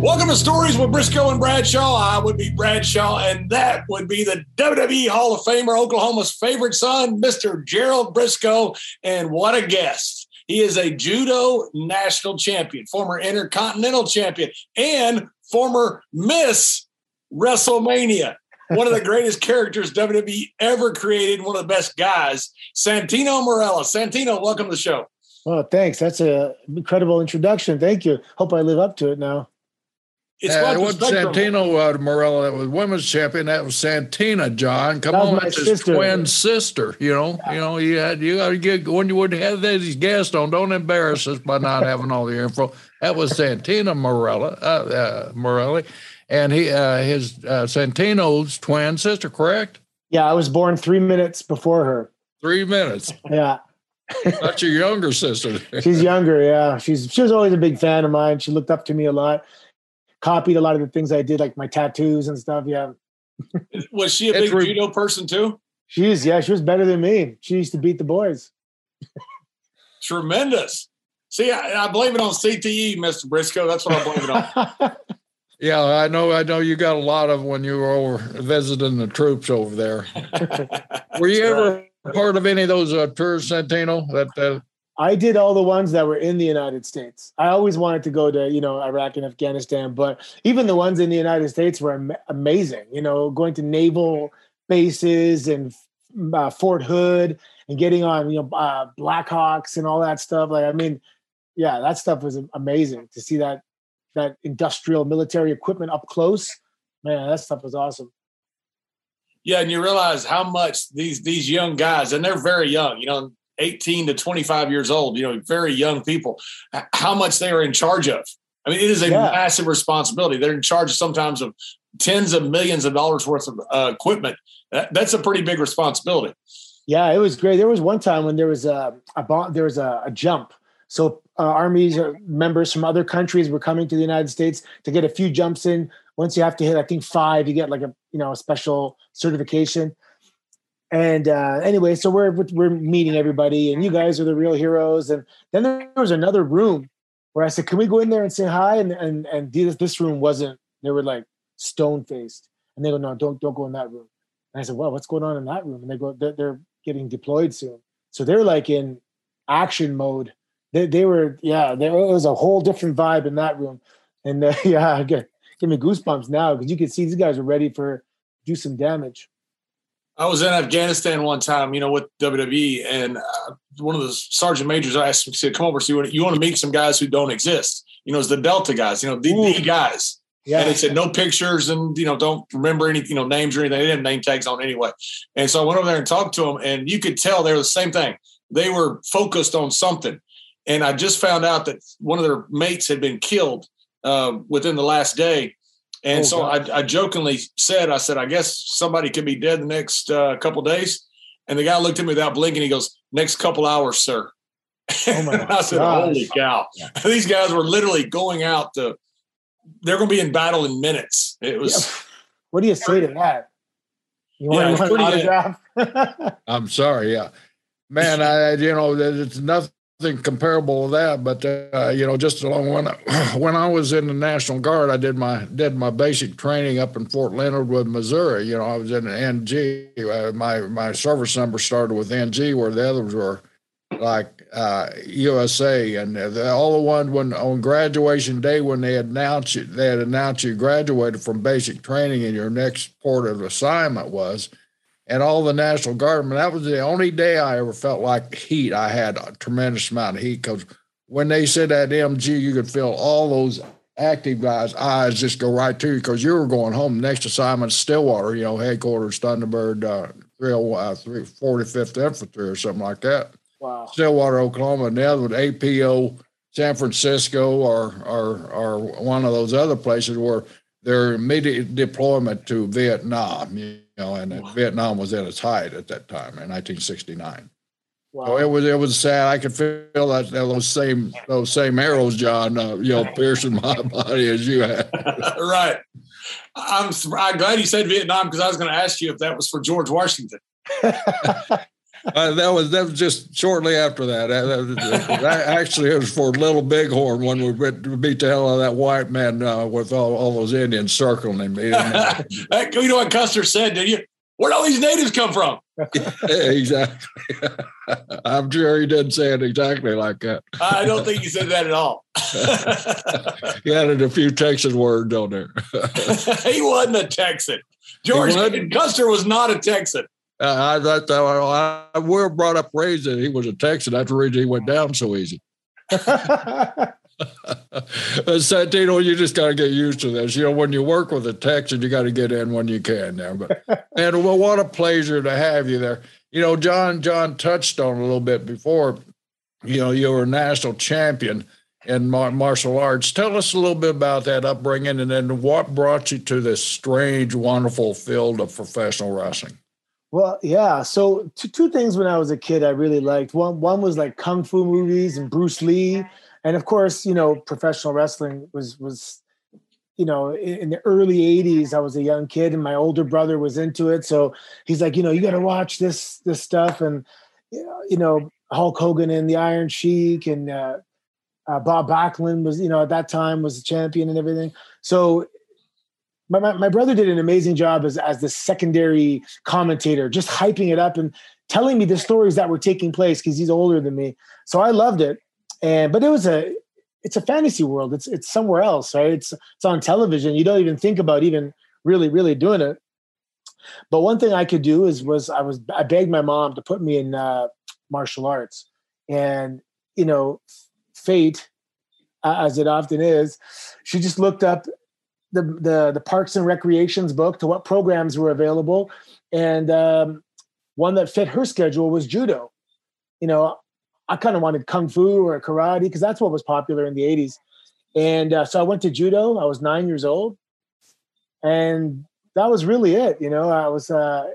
Welcome to Stories with Briscoe and Bradshaw. I would be Bradshaw, and that would be the WWE Hall of Famer, Oklahoma's favorite son, Mr. Gerald Briscoe. And what a guest. He is a judo national champion, former intercontinental champion, and former Miss WrestleMania. One of the greatest characters WWE ever created, one of the best guys, Santino Marella. Santino, welcome to the show. Oh, thanks. That's an incredible introduction. Thank you. Hope I live up to it now. It wasn't Santino Marella that was women's champion. That was Santina, John. Come on, that's his twin sister. You got to get when you wouldn't have these guests on. Don't embarrass us by not having all the info. That was Santina Morelli, and his Santino's twin sister. Correct? Yeah, I was born 3 minutes before her. 3 minutes. Yeah. That's your younger sister. She's younger. Yeah, she was always a big fan of mine. She looked up to me a lot. Copied a lot of the things I did, like my tattoos and stuff. Yeah. Was she a big judo person too? She was better than me. She used to beat the boys. Tremendous. See, I blame it on CTE, Mr. Briscoe. That's what I blame it on. Yeah, I know you got a lot of when you were over visiting the troops over there. Were you ever part of any of those tours, Santino? I did all the ones that were in the United States. I always wanted to go to, Iraq and Afghanistan, but even the ones in the United States were amazing. Going to naval bases and Fort Hood and getting on, Blackhawks and all that stuff. That stuff was amazing to see that industrial military equipment up close. Man, that stuff was awesome. Yeah, and you realize how much these young guys, and they're very young, 18 to 25 years old, very young people, how much they are in charge of. I mean, it is a massive responsibility. They're in charge sometimes of tens of millions of dollars worth of equipment. That's a pretty big responsibility. Yeah, it was great. There was one time when there was a jump. So Army members from other countries were coming to the United States to get a few jumps in. Once you have to hit, I think 5, you get like a special certification. And anyway, so we're meeting everybody, and you guys are the real heroes. And then there was another room where I said, "Can we go in there and say hi?" And this room wasn't. They were like stone faced, and they go, "No, don't go in that room." And I said, "Well, what's going on in that room?" And they go, "They're getting deployed soon." So they're like in action mode. They were, there was a whole different vibe in that room, and give me goosebumps now because you can see these guys are ready to do some damage. I was in Afghanistan one time, with WWE, and one of the sergeant majors asked me, said, "Come over, see what you want to meet some guys who don't exist. It's the Delta guys, the guys." Yeah. And they said no pictures and don't remember any names or anything. They didn't have name tags on anyway. And so I went over there and talked to them, and you could tell they were the same thing. They were focused on something. And I just found out that one of their mates had been killed within the last day. And I jokingly said, I guess somebody could be dead the next couple of days. And the guy looked at me without blinking. He goes, "Next couple hours, sir." Oh my I said, "Holy cow." Yeah. These guys were literally going out they're going to be in battle in minutes. It was. Yeah. What do you say to that? You want an autograph? I'm sorry. Yeah, man, it's nothing comparable to that, but just along when I was in the National Guard, I did my basic training up in Fort Leonard Wood, Missouri. I was in NG. My service number started with NG, where the others were like USA, and all the ones when on graduation day when they had announced you graduated from basic training and your next port of assignment was. And all the National Guardmen, that was the only day I ever felt like heat. I had a tremendous amount of heat because when they said that MG, you could feel all those active guys' eyes just go right to you because you were going home. Next assignment, Stillwater, headquarters, Thunderbird, 45th Infantry or something like that. Wow. Stillwater, Oklahoma. And the other one, APO, San Francisco, or one of those other places where their immediate deployment to Vietnam, and Vietnam was at its height at that time in 1969. Wow. So it was sad. I could feel that those same arrows, John, piercing my body as you had. Right. I'm glad you said Vietnam because I was going to ask you if that was for George Washington. That was just shortly after that. Actually, it was for Little Bighorn when we beat the hell out of that white man with all those Indians circling him. You know what Custer said, did you? Where'd all these natives come from? Exactly. I'm sure he didn't say it exactly like that. I don't think he said that at all. He added a few Texan words on there. He wasn't a Texan. George Custer was not a Texan. I thought we were brought up raised that he was a Texan. That's the reason he went down so easy. Santino, you just got to get used to this. When you work with a Texan, you got to get in when you can there. But and well, what a pleasure to have you there. John touched on a little bit before. You were a national champion in martial arts. Tell us a little bit about that upbringing, and then what brought you to this strange, wonderful field of professional wrestling. Well, yeah. So two things when I was a kid I really liked. One was like kung fu movies and Bruce Lee. And of course, professional wrestling was in the early 80s, I was a young kid and my older brother was into it. So he's like, you got to watch this stuff. And, Hulk Hogan and the Iron Sheik and Bob Backlund was, at that time was the champion and everything. So my brother did an amazing job as the secondary commentator, just hyping it up and telling me the stories that were taking place because he's older than me. So I loved it. But it's a fantasy world. It's somewhere else, right? It's on television. You don't even think about even really, really doing it. But one thing I could do I begged my mom to put me in martial arts, and fate, as it often is, she just looked up the Parks and Recreations book to what programs were available, and one that fit her schedule was judo. I kind of wanted kung fu or karate because that's what was popular in the 80s. And so I went to judo. I was 9 years old. And that was really it. I was,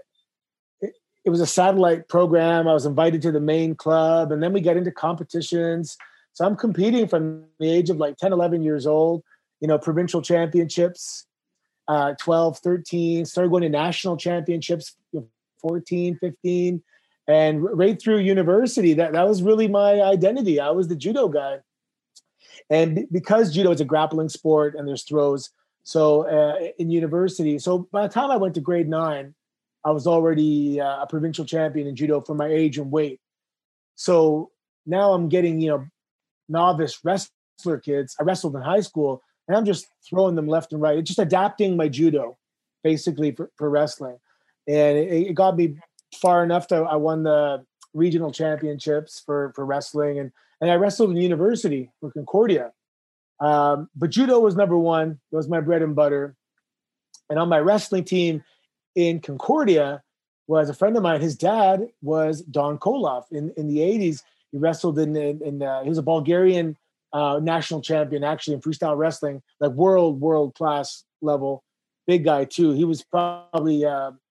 it was a satellite program. I was invited to the main club, and then we got into competitions. So I'm competing from the age of like 10, 11 years old, provincial championships, 12, 13, started going to national championships, 14, 15. And right through university, that was really my identity. I was the judo guy. And because judo is a grappling sport and there's throws, so in university, so by the time I went to grade 9, I was already a provincial champion in judo for my age and weight. So now I'm getting, novice wrestler kids. I wrestled in high school, and I'm just throwing them left and right, just adapting my judo basically for wrestling. And it got me far enough that I won the regional championships for wrestling, and I wrestled in university for Concordia. But judo was number one. It was my bread and butter. And on my wrestling team in Concordia was a friend of mine. His dad was Don Koloff in the 80s. He wrestled in he was a Bulgarian national champion actually in freestyle wrestling, like world class level, big guy too. He was probably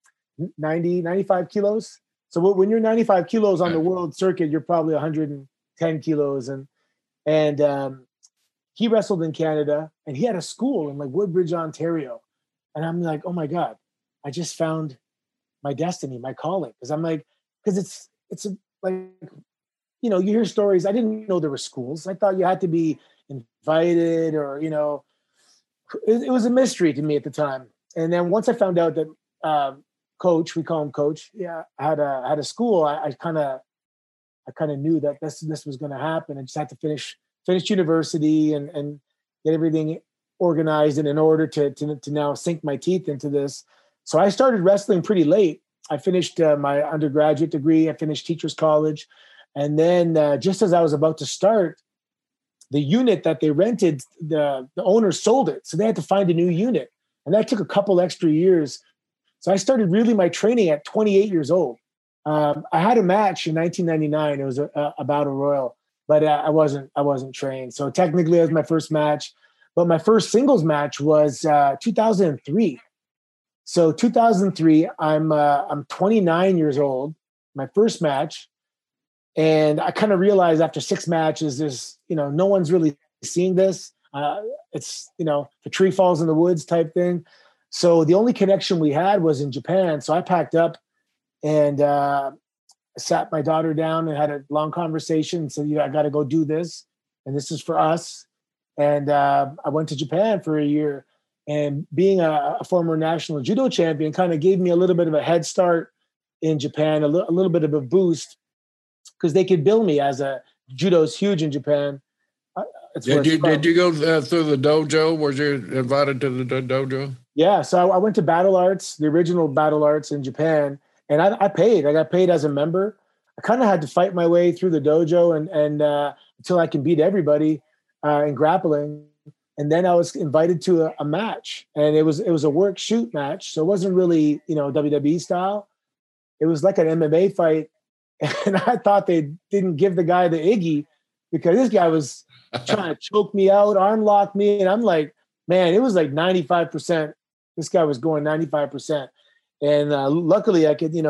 95 kilos. So when you're 95 kilos on the world circuit, you're probably 110 kilos. And he wrestled in Canada, and he had a school in like Woodbridge, Ontario. And I'm like, oh my God, I just found my destiny, my calling. Because it's like, you hear stories. I didn't know there were schools. I thought you had to be invited or, it was a mystery to me at the time. And then once I found out that, Coach, we call him Coach. Yeah, I had a school. I kind of knew that this was going to happen. I just had to finish university and get everything organized and in order to now sink my teeth into this. So I started wrestling pretty late. I finished my undergraduate degree. I finished teachers college, and then just as I was about to start, the unit that they rented, the owner sold it, so they had to find a new unit, and that took a couple extra years. So I started really my training at 28 years old. I had a match in 1999. It was a battle royal, but I wasn't trained. So technically, it was my first match. But my first singles match was 2003. So 2003, I'm 29 years old. My first match, and I kind of realized after 6 matches, there's no one's really seeing this. It's the tree falls in the woods type thing. So the only connection we had was in Japan. So I packed up and I sat my daughter down and had a long conversation and said, I got to go do this. And this is for us. And I went to Japan for a year. And being a former national judo champion kind of gave me a little bit of a head start in Japan, a little bit of a boost, because they could bill me as a judo's huge in Japan. Did you go through the dojo? Were you invited to the dojo? Yeah, so I went to Battle Arts, the original Battle Arts in Japan, and I paid. I got paid as a member. I kind of had to fight my way through the dojo and until I can beat everybody in grappling. And then I was invited to a match, and it was a work shoot match, so it wasn't really WWE style. It was like an MMA fight, and I thought they didn't give the guy the Iggy because this guy was trying to choke me out, arm lock me. And I'm like, man, it was like 95%. This guy was going 95%. And luckily I could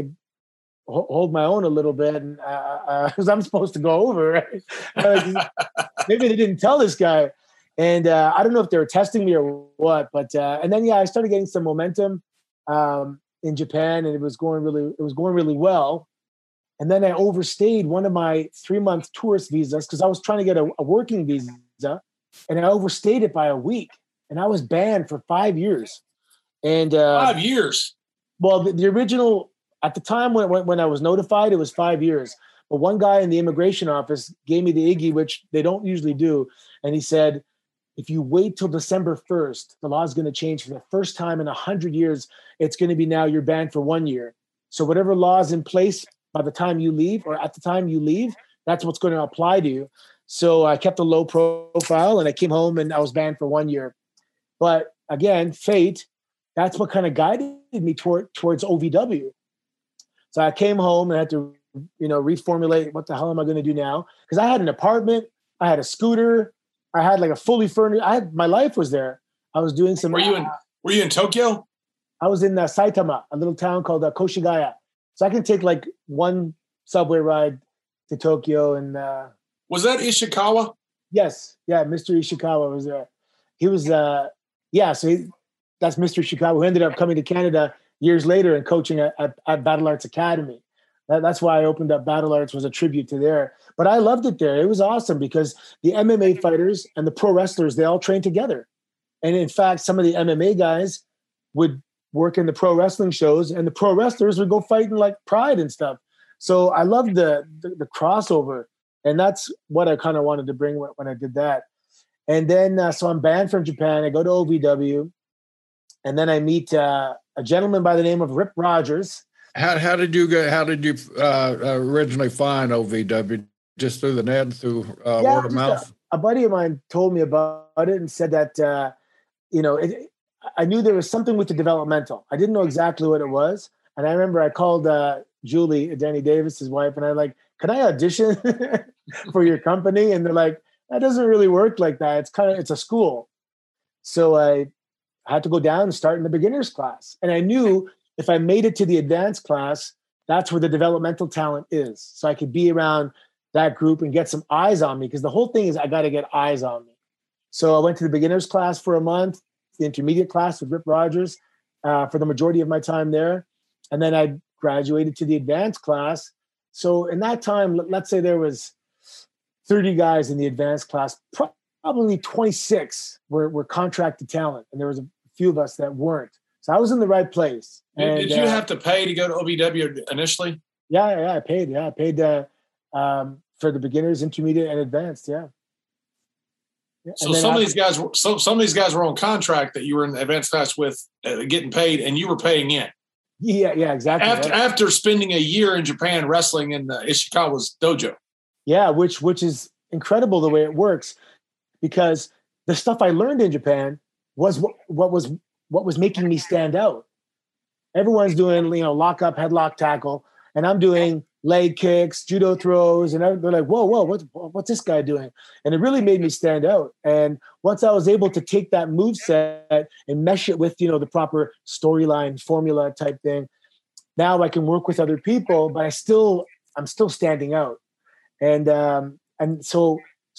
hold my own a little bit. And because I'm supposed to go over, right? Maybe they didn't tell this guy. And I don't know if they were testing me or what, but, and then, I started getting some momentum in Japan, and it was going really well. And then I overstayed one of my 3-month tourist visas because I was trying to get a working visa, and I overstayed it by a week, and I was banned for 5 years. And 5 years. Well, the original at the time when I was notified, it was 5 years. But one guy in the immigration office gave me the Iggy, which they don't usually do, and he said, if you wait till December 1st, the law is going to change for the first time in 100 years. It's going to be now you're banned for 1 year. So whatever law is in place by the time you leave or at the time you leave, that's what's going to apply to you. So I kept a low profile and I came home and I was banned for 1 year. But again, fate, that's what kind of guided me towards OVW. So I came home and I had to, reformulate what the hell am I going to do now? Because I had an apartment, I had a scooter, I had like a fully furnished, my life was there. I was doing some. Were you in Tokyo? I was in Saitama, a little town called Koshigaya. So I can take like one subway ride to Tokyo. And was that Ishikawa? Yes. Yeah. Mr. Ishikawa was there. He was, that's Mr. Ishikawa, who ended up coming to Canada years later and coaching at Battle Arts Academy. That's why I opened up Battle Arts, was a tribute to there. But I loved it there. It was awesome because the MMA fighters and the pro wrestlers, they all trained together. And in fact, some of the MMA guys would work in the pro wrestling shows, and the pro wrestlers would go fight in like Pride and stuff. So I loved the crossover. And that's what I kind of wanted to bring when I did that. And then, so I'm banned from Japan. I go to OVW, and then I meet a gentleman by the name of Rip Rogers. How did you originally find OVW? Just through the net, through word of mouth? A buddy of mine told me about it and said that, I knew there was something with the developmental. I didn't know exactly what it was. And I remember I called Julie, Danny Davis's wife, and I'm like, can I audition for your company? And they're like, that doesn't really work like that. It's a school. So I had to go down and start in the beginner's class. And I knew if I made it to the advanced class, that's where the developmental talent is. So I could be around that group and get some eyes on me, because the whole thing is I got to get eyes on me. So I went to the beginner's class for a month, the intermediate class with Rip Rogers for the majority of my time there. And then I graduated to the advanced class. So in that time, let's say there was 30 guys in the advanced class, probably 26 were contracted talent. And there was a few of us that weren't. So I was in the right place. Did you have to pay to go to OVW initially? Yeah, I paid. Yeah, I paid for the beginners, intermediate, and advanced. Yeah. So some of these guys were on contract that you were in the advanced class with, getting paid, and you were paying in. Yeah, exactly. After spending a year in Japan wrestling in Ishikawa's dojo. Yeah, which is incredible the way it works, because the stuff I learned in Japan was what was making me stand out. Everyone's doing lock up, headlock, tackle, and I'm doing leg kicks, judo throws, and they're like, whoa, what's this guy doing? And it really made me stand out. And once I was able to take that move set and mesh it with, the proper storyline formula type thing, now I can work with other people, but I'm still standing out. And so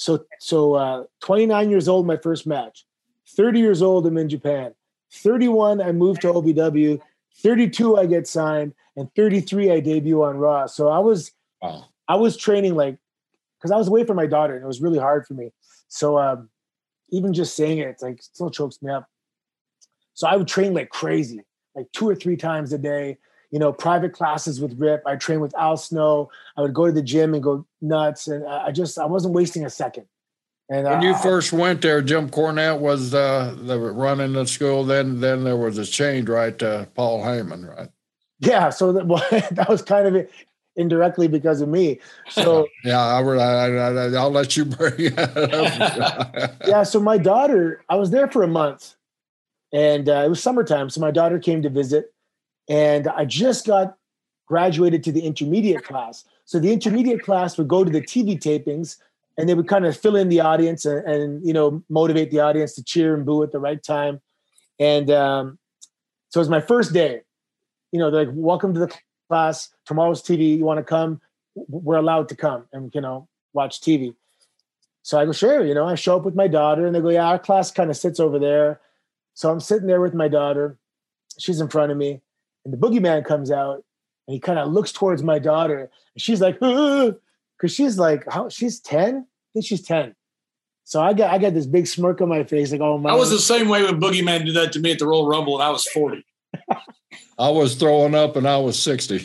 29 years old, my first match, 30 years old, I'm in Japan, 31, I moved to OVW, 32 I get signed, and 33 I debut on Raw. So I was training like, because I was away from my daughter and it was really hard for me. So even just saying it, it's like still chokes me up. So I would train like crazy, like 2 or 3 times a day. Private classes with Rip. I trained with Al Snow. I would go to the gym and go nuts, and I wasn't wasting a second. And when you first went there, Jim Cornette was running the school. Then there was a change, right? Paul Heyman, right? Yeah. So that was kind of it indirectly because of me. So yeah, I'll let you bring it up. Yeah. So my daughter, I was there for a month, and it was summertime. So my daughter came to visit, and I just got graduated to the intermediate class. So the intermediate class would go to the TV tapings, and they would kind of fill in the audience and motivate the audience to cheer and boo at the right time. And so it was my first day. They're like, welcome to the class. Tomorrow's TV. You want to come? We're allowed to come and, watch TV. So I go, sure. I show up with my daughter, and they go, yeah, our class kind of sits over there. So I'm sitting there with my daughter. She's in front of me, and the boogeyman comes out, and he kind of looks towards my daughter, and she's like, because she's like, she's 10? I think she's 10. So I got this big smirk on my face, like, oh my. I was the same way when Boogeyman did that to me at the Royal Rumble, and I was 40. I was throwing up, and I was 60.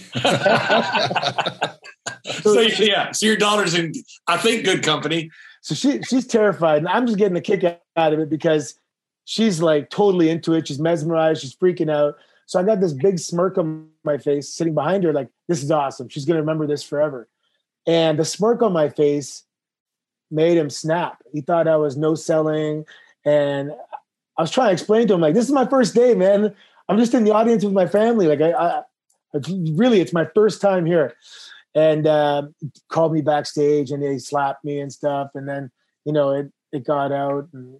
So your daughter's in, I think, good company. So she's terrified, and I'm just getting a kick out of it because she's like totally into it. She's mesmerized. She's freaking out. So I got this big smirk on my face sitting behind her, like, this is awesome. She's going to remember this forever. And the smirk on my face made him snap. He thought I was no selling. And I was trying to explain to him, like, this is my first day, man. I'm just in the audience with my family. Like, it's my first time here. And called me backstage, and they slapped me and stuff. And then, it got out. And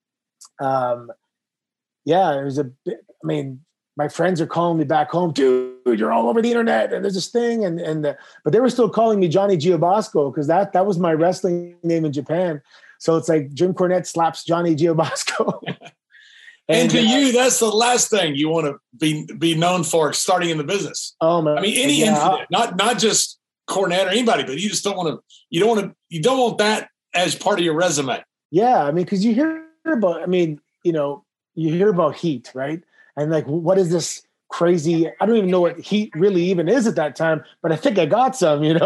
it was a bit, my friends are calling me back home, dude, you're all over the internet, and there's this thing. But they were still calling me Johnny Giobosco, because that was my wrestling name in Japan. So it's like Jim Cornette slaps Johnny Giobosco. And to you, that's the last thing you want to be known for starting in the business. Oh man. Any incident, not just Cornette or anybody, but you just don't want that as part of your resume. Yeah. Because you hear about, you hear about heat, right? And like, what is this crazy? I don't even know what heat really even is at that time, but I think I got some, You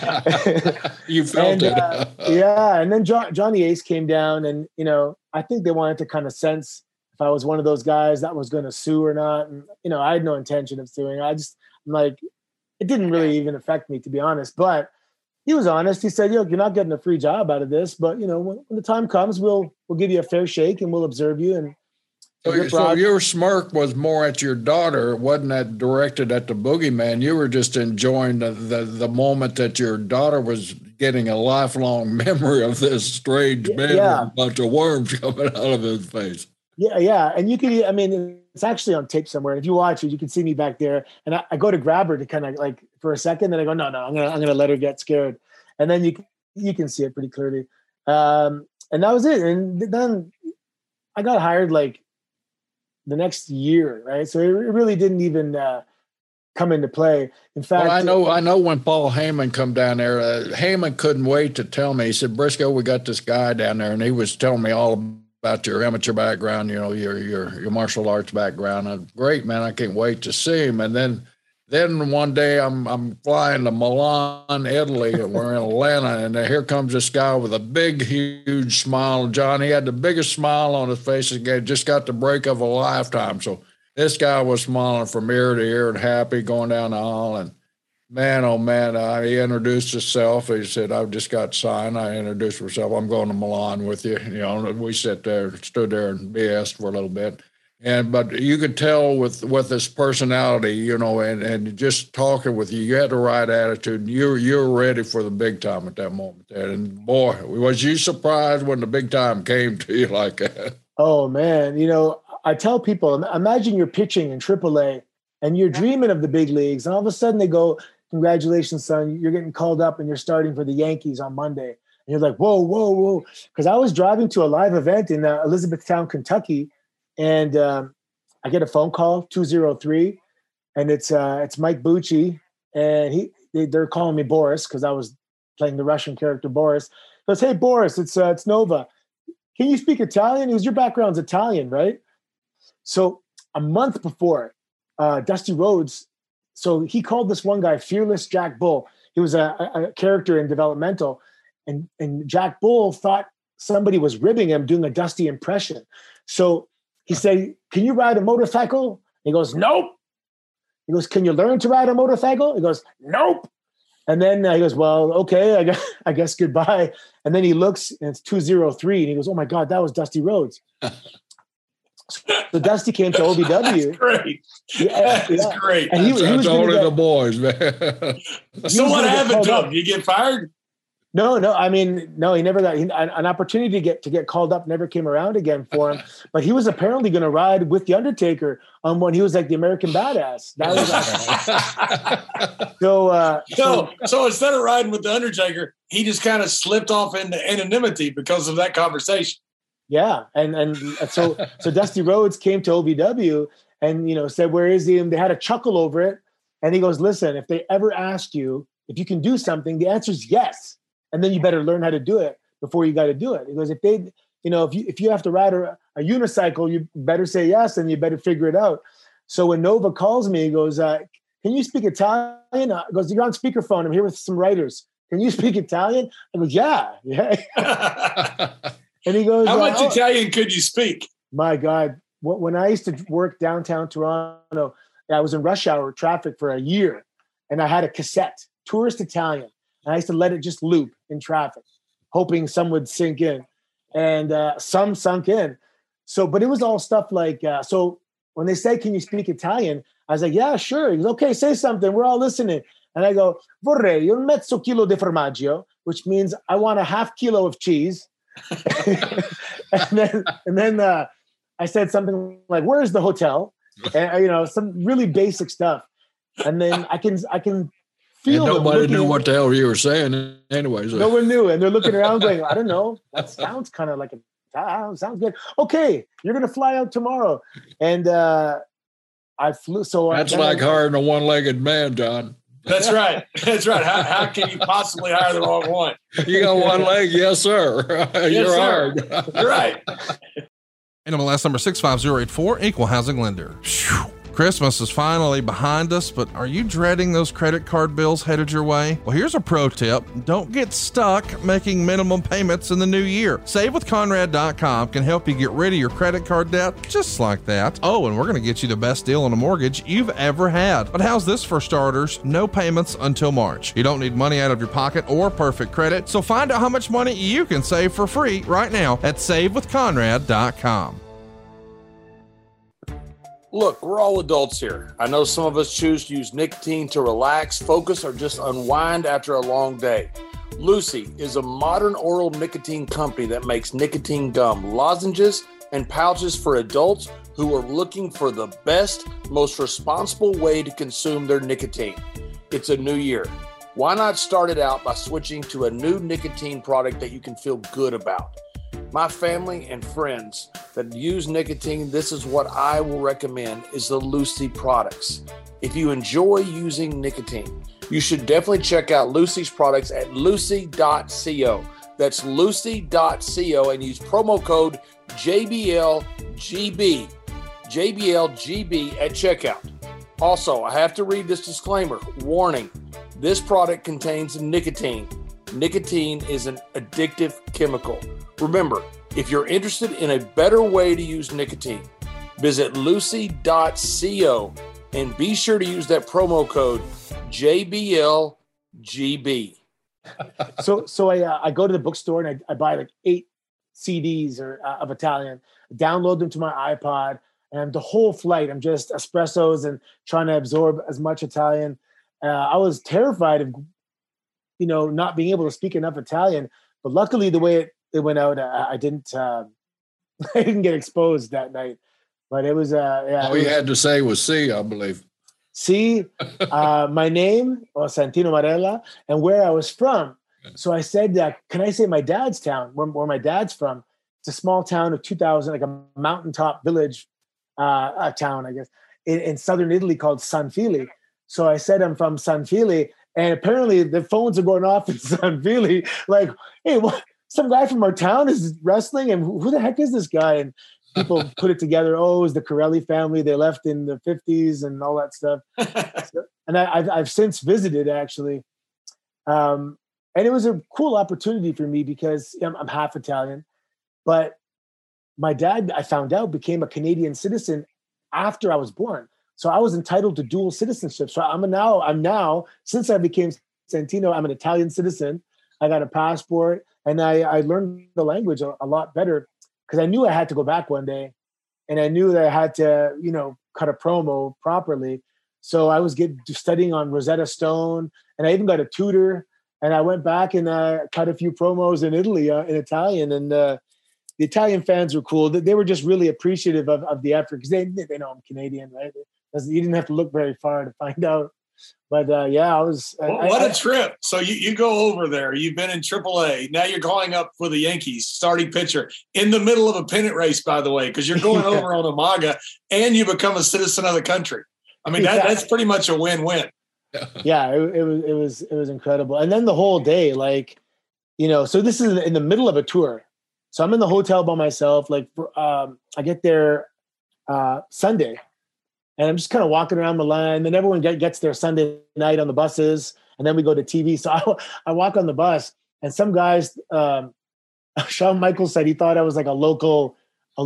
felt it. Yeah. And then Johnny Ace came down, and, I think they wanted to kind of sense if I was one of those guys that was going to sue or not. And, I had no intention of suing. I'm like, it didn't really even affect me, to be honest, but he was honest. He said, you're not getting a free job out of this, but when the time comes, we'll give you a fair shake, and we'll observe you. And so your smirk was more at your daughter. It wasn't that directed at the boogeyman. You were just enjoying the moment that your daughter was getting a lifelong memory of this strange man with a bunch of worms coming out of his face. Yeah. And you can, it's actually on tape somewhere. And if you watch it, you can see me back there. And I go to grab her to kind of like for a second. Then I go, no, I'm gonna let her get scared. And then you can see it pretty clearly. And that was it. And then I got hired like the next year, right? So it really didn't even come into play. In fact, well, I know when Paul Heyman come down there, Heyman couldn't wait to tell me. He said, Briscoe, we got this guy down there, and he was telling me all about your amateur background, your martial arts background. Great, man! I can't wait to see him. And then one day I'm flying to Milan, Italy, and we're in Atlanta, and here comes this guy with a big, huge smile. John, he had the biggest smile on his face. He just got the break of a lifetime. So this guy was smiling from ear to ear and happy, going down the hall. And man, oh man, he introduced himself. He said, "I've just got signed." I introduced myself. "I'm going to Milan with you." We stood there and BS'd for a little bit. But you could tell with his personality, and just talking with you, you had the right attitude. And you're ready for the big time at that moment. And boy, was you surprised when the big time came to you like that? Oh man, I tell people, imagine you're pitching in AAA and you're dreaming of the big leagues, and all of a sudden they go, "Congratulations, son! You're getting called up and you're starting for the Yankees on Monday." And you're like, "Whoa!" Because I was driving to a live event in Elizabethtown, Kentucky. And I get a phone call, 203. and it's Mike Bucci, and they're calling me Boris because I was playing the Russian character Boris. He goes, "Hey Boris, it's Nova. Can you speak Italian?" He goes, "Your background's Italian, right?" So a month before, Dusty Rhodes, so he called this one guy Fearless Jack Bull. He was a character in developmental, and Jack Bull thought somebody was ribbing him doing a Dusty impression. So he said, "Can you ride a motorcycle?" He goes, "Nope." He goes, "Can you learn to ride a motorcycle?" He goes, "Nope." And then he goes, "Well, okay, I guess goodbye." And then he looks, and it's 203, and he goes, "Oh my God, that was Dusty Rhodes." So Dusty came to OVW. That's great. That's great. And he was only the boys, man. So what happened to him? You get fired? No. I mean, no, he never got an opportunity to get called up. Never came around again for him. But he was apparently going to ride with the Undertaker when he was like the American Badass. That was so instead of riding with the Undertaker, he just kind of slipped off into anonymity because of that conversation. Yeah, and so Dusty Rhodes came to OVW and said, "Where is he?" And they had a chuckle over it. And he goes, "Listen, if they ever ask you if you can do something, the answer is yes. And then you better learn how to do it before you got to do it." He goes, if you have to ride a unicycle, you better say yes, and you better figure it out. So when Nova calls me, he goes, "Can you speak Italian?" He goes, "You're on speakerphone. I'm here with some writers. Can you speak Italian?" I go, yeah. And he goes, "How much Italian could you speak?" My God. When I used to work downtown Toronto, I was in rush hour traffic for a year, and I had a cassette, Tourist Italian. And I used to let it just loop in traffic, hoping some would sink in. And some sunk in. So, but it was all stuff like, so when they say, "Can you speak Italian?" I was like, "Yeah, sure." He goes, "Okay, say something. We're all listening." And I go, "Vorrei un mezzo chilo di formaggio," which means I want a half kilo of cheese. and then I said something like, "Where's the hotel?" And some really basic stuff. And then I can feel. And nobody knew what the hell you were saying, anyways. No one knew, and they're looking around, going, "I don't know. That sounds kind of like sounds good. Okay, you're gonna fly out tomorrow." And I flew. So that's like hiring a one-legged man, John. That's right. That's right. How can you possibly hire the wrong one? You got one leg? Yes, sir. You're hired. You're right. NMLS number 65084, Equal Housing Lender. Whew. Christmas is finally behind us, but are you dreading those credit card bills headed your way? Well, here's a pro tip. Don't get stuck making minimum payments in the new year. SaveWithConrad.com can help you get rid of your credit card debt just like that. Oh, and we're going to get you the best deal on a mortgage you've ever had. But how's this for starters? No payments until March. You don't need money out of your pocket or perfect credit, so find out how much money you can save for free right now at SaveWithConrad.com. Look, we're all adults here. I know some of us choose to use nicotine to relax, focus, or just unwind after a long day. Lucy is a modern oral nicotine company that makes nicotine gum, lozenges, and pouches for adults who are looking for the best, most responsible way to consume their nicotine. It's a new year. Why not start it out by switching to a new nicotine product that you can feel good about? My family and friends that use nicotine, this is what I will recommend is the Lucy products. If you enjoy using nicotine, you should definitely check out Lucy's products at lucy.co. That's lucy.co and use promo code JBLGB at checkout. Also, I have to read this disclaimer. Warning, this product contains nicotine. Nicotine is an addictive chemical. Remember, if you're interested in a better way to use nicotine, visit lucy.co and be sure to use that promo code JBLGB. So I go to the bookstore and I buy like 8 CDs of Italian, download them to my iPod, and the whole flight I'm just espressos and trying to absorb as much Italian. I was terrified of not being able to speak enough Italian, but luckily the way it went out, I didn't I didn't get exposed that night. But it was all you had to say was "C," I believe. C, my name was Santino Marella, and where I was from. So I said, "Can I say my dad's town? Where my dad's from? It's a small town of 2,000, like a mountaintop village town, I guess." in southern Italy called San Fili. So I said I'm from San Fili, and apparently the phones are going off in San Fili. Like, hey, what? Some guy from our town is wrestling, and who the heck is this guy? And people put it together. Oh, it was the Corelli family. They left in the 50s and all that stuff. And I've since visited, actually. And it was a cool opportunity for me because I'm half Italian. But my dad, I found out, became a Canadian citizen after I was born. So I was entitled to dual citizenship. So I'm now, since I became Santino, I'm an Italian citizen. I got a passport, and I learned the language a lot better because I knew I had to go back one day, and I knew that I had to, cut a promo properly. So I was studying on Rosetta Stone, and I even got a tutor, and I went back and cut a few promos in Italy in Italian, and the Italian fans were cool. They were just really appreciative of the effort because they know I'm Canadian, right? You didn't have to look very far to find out. But I was. What a trip! So you go over there. You've been in AAA. Now you're calling up for the Yankees, starting pitcher in the middle of a pennant race, by the way, because you're going over on Umaga, and you become a citizen of the country. I mean, that's pretty much a win-win. Yeah, it was incredible. And then the whole day, so this is in the middle of a tour. So I'm in the hotel by myself. I get there Sunday, and I'm just kind of walking around Milan. Then everyone gets there Sunday night on the buses, and then we go to TV. So I walk on the bus, and some guys, Shawn Michaels said he thought I was like a local, I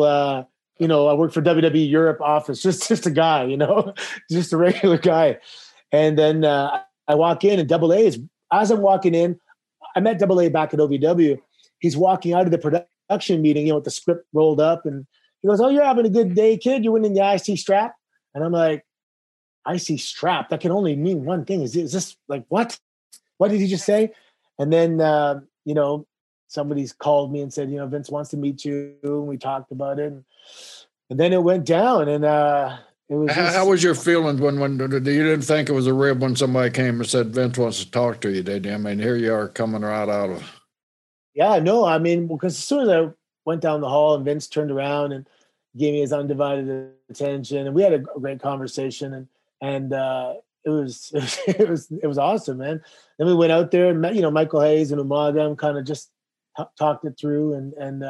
work for WWE Europe office, just a guy, just a regular guy. And then I walk in, and Double A is, as I'm walking in, I met Double A back at OVW. He's walking out of the production meeting, with the script rolled up, and he goes, "Oh, you're having a good day, kid. You're winning the IC strap." And I'm like, "IC strap? That can only mean one thing. Is this like what? What did he just say?" And then, somebody's called me and said, "Vince wants to meet you." And we talked about it. And then it went down, and it was. How was your feeling when you didn't think it was a rib when somebody came and said Vince wants to talk to you, did you? I mean, here you are coming right out of. Yeah, no, I mean, because as soon as I went down the hall and Vince turned around and gave me his undivided attention, and we had a great conversation, and it was awesome, man. Then we went out there and met, Michael Hayes and Umaga, and kind of just talked it through, and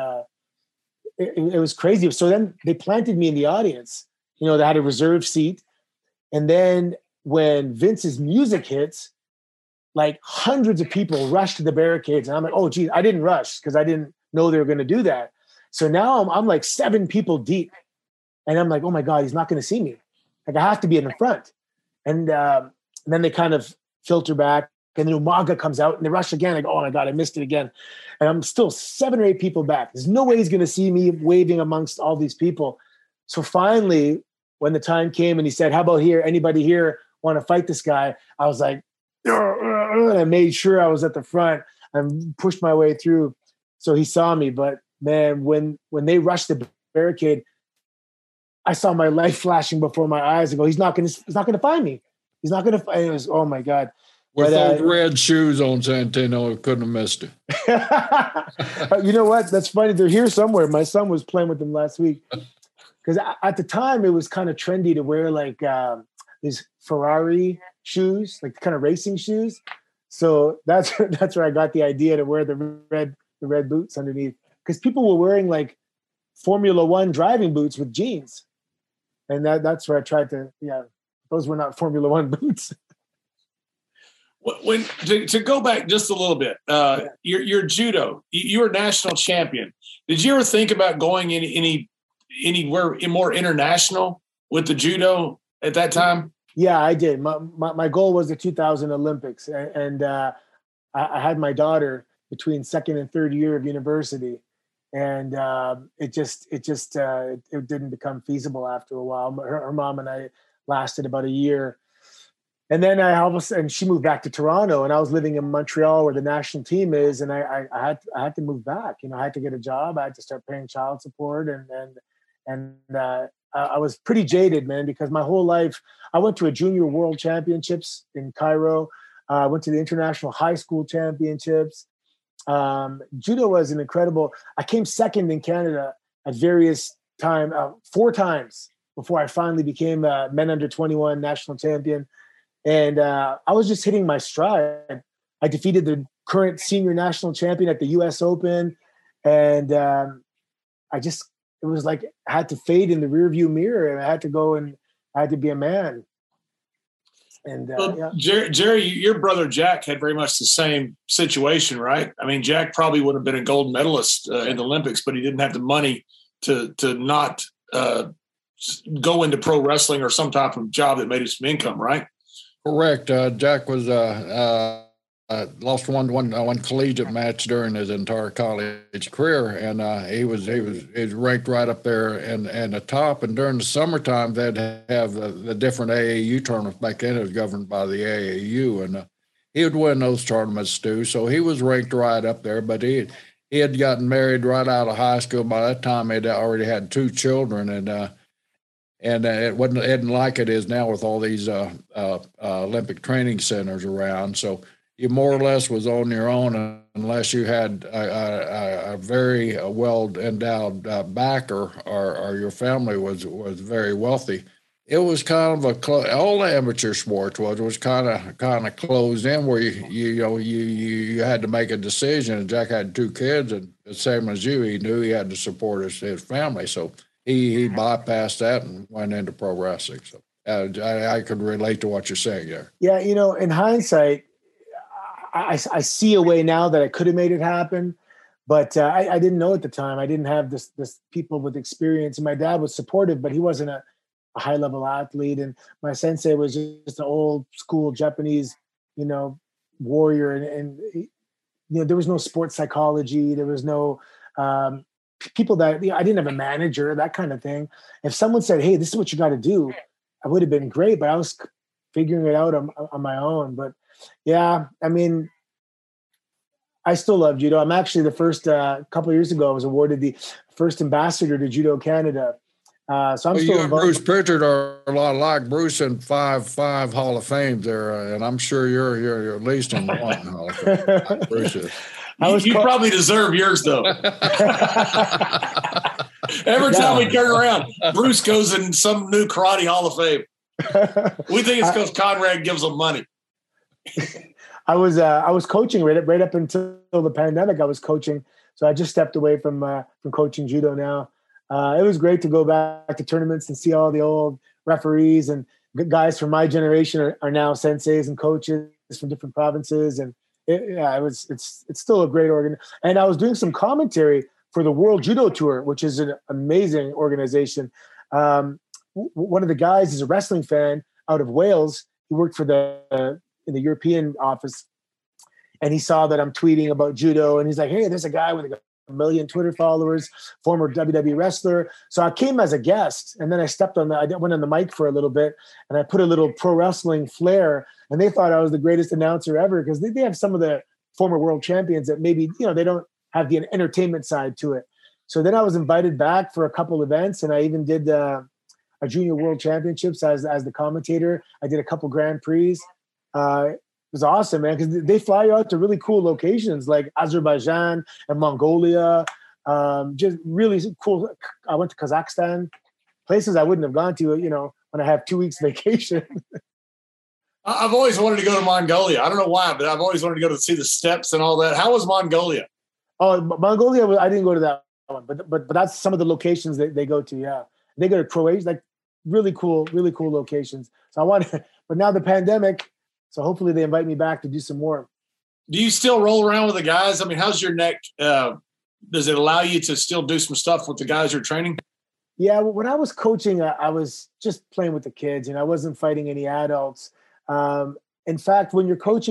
it was crazy. So then they planted me in the audience. They had a reserved seat, and then when Vince's music hits, like hundreds of people rush to the barricades. And I'm like, oh, geez, I didn't rush because I didn't know they were going to do that. So now I'm like 7 people deep. And I'm like, oh, my God, he's not going to see me. Like, I have to be in the front. And then they kind of filter back. And then Umaga comes out and they rush again. I go, oh, my God, I missed it again. And I'm still 7 or 8 people back. There's no way he's going to see me waving amongst all these people. So finally, when the time came and he said, how about here? Anybody here want to fight this guy? I was like, and I made sure I was at the front and pushed my way through. So he saw me, but man, when they rushed the barricade, I saw my life flashing before my eyes. I go, he's not going to find me. He's not going to find. It was, oh my God. With those red shoes on, Santino, couldn't have missed it. You know what? That's funny. They're here somewhere. My son was playing with them last week. Because at the time, it was kind of trendy to wear like these Ferrari shoes, like kind of racing shoes. So that's where I got the idea to wear the red boots underneath. Because people were wearing like Formula One driving boots with jeans, and that's where I tried to. Yeah, those were not Formula One boots. When to go back just a little bit, your judo, you were national champion. Did you ever think about going anywhere more international with the judo at that time? Yeah, I did. My goal was the 2000 Olympics, and I had my daughter between second and third year of university, and it didn't become feasible after a while. Her mom and I lasted about a year. And then and she moved back to Toronto, and I was living in Montreal where the national team is. And I had to move back, I had to get a job. I had to start paying child support. And I was pretty jaded, man, because my whole life, I went to a junior world championships in Cairo. I went to the international high school championships. Judo was an incredible, I came second in Canada at various times, 4 times before I finally became a men under 21 national champion. And I was just hitting my stride. I defeated the current senior national champion at the US Open. And it was like I had to fade in the rearview mirror, and I had to go and I had to be a man. And Jerry, your brother Jack had very much the same situation, right? I mean, Jack probably would have been a gold medalist in the Olympics, but he didn't have the money to not go into pro wrestling or some type of job that made him some income, right? Correct. Jack was lost one collegiate match during his entire college career, and he was ranked right up there and the top. And during the summertime, they'd have the different AAU tournaments. Back then, it was governed by the AAU, and he would win those tournaments too. So he was ranked right up there. But he had gotten married right out of high school. By that time, he'd already had 2 children, and it wasn't like it is now with all these Olympic training centers around. So you more or less was on your own unless you had a very well-endowed backer or your family was very wealthy. It was kind of all the amateur sports was kind of closed in where you had to make a decision. And Jack had 2 kids, and the same as you, he knew he had to support his family. So he bypassed that and went into pro wrestling. So I could relate to what you're saying there. Yeah, in hindsight, I see a way now that I could have made it happen, but I didn't know at the time. I didn't have this people with experience, and my dad was supportive, but he wasn't a high level athlete, and my sensei was just an old school Japanese, warrior, and there was no sports psychology. There was no people that I didn't have a manager, that kind of thing. If someone said, "Hey, this is what you got to do," I would have been great, but I was figuring it out on my own. But yeah, I mean, I still love judo. I'm actually the first, couple of years ago, I was awarded the first ambassador to Judo Canada. So I'm still you involved. And Bruce Pritchard are a lot alike. Bruce in five Hall of Fames there, and I'm sure you're at least in 1 Hall of Fame. Bruce is. You probably deserve yours, though. Every time we turn around, Bruce goes in some new karate Hall of Fame. We think it's because Conrad gives them money. I was coaching right up until the pandemic. I was coaching, so I just stepped away from coaching judo now. It was great to go back to tournaments and see all the old referees and guys from my generation are now senseis and coaches from different provinces, and it's still a great organ. And I was doing some commentary for the World Judo Tour, which is an amazing organization. One of the guys is a wrestling fan out of Wales. He worked in the European office, and he saw that I'm tweeting about judo, and he's like, "Hey, there's a guy with a million Twitter followers, former WWE wrestler." So I came as a guest, and then I went on the mic for a little bit, and I put a little pro wrestling flair, and they thought I was the greatest announcer ever because they have some of the former world champions that maybe, they don't have the entertainment side to it. So then I was invited back for a couple events, and I even did a junior world championships as the commentator. I did a couple Grand Prix. It was awesome, man, because they fly you out to really cool locations like Azerbaijan and Mongolia. Just really cool. I went to Kazakhstan, places I wouldn't have gone to, when I have 2 weeks vacation. I've always wanted to go to Mongolia. I don't know why, but I've always wanted to go to see the steppes and all that. How was Mongolia? Oh, Mongolia, I didn't go to that one, but that's some of the locations that they go to. Yeah, they go to Croatia, like really cool locations. So I wanted, but now the pandemic. So hopefully they invite me back to do some more. Do you still roll around with the guys? I mean, how's your neck? Does it allow you to still do some stuff with the guys you're training? Yeah, when I was coaching, I was just playing with the kids, and I wasn't fighting any adults. In fact, when you're coaching,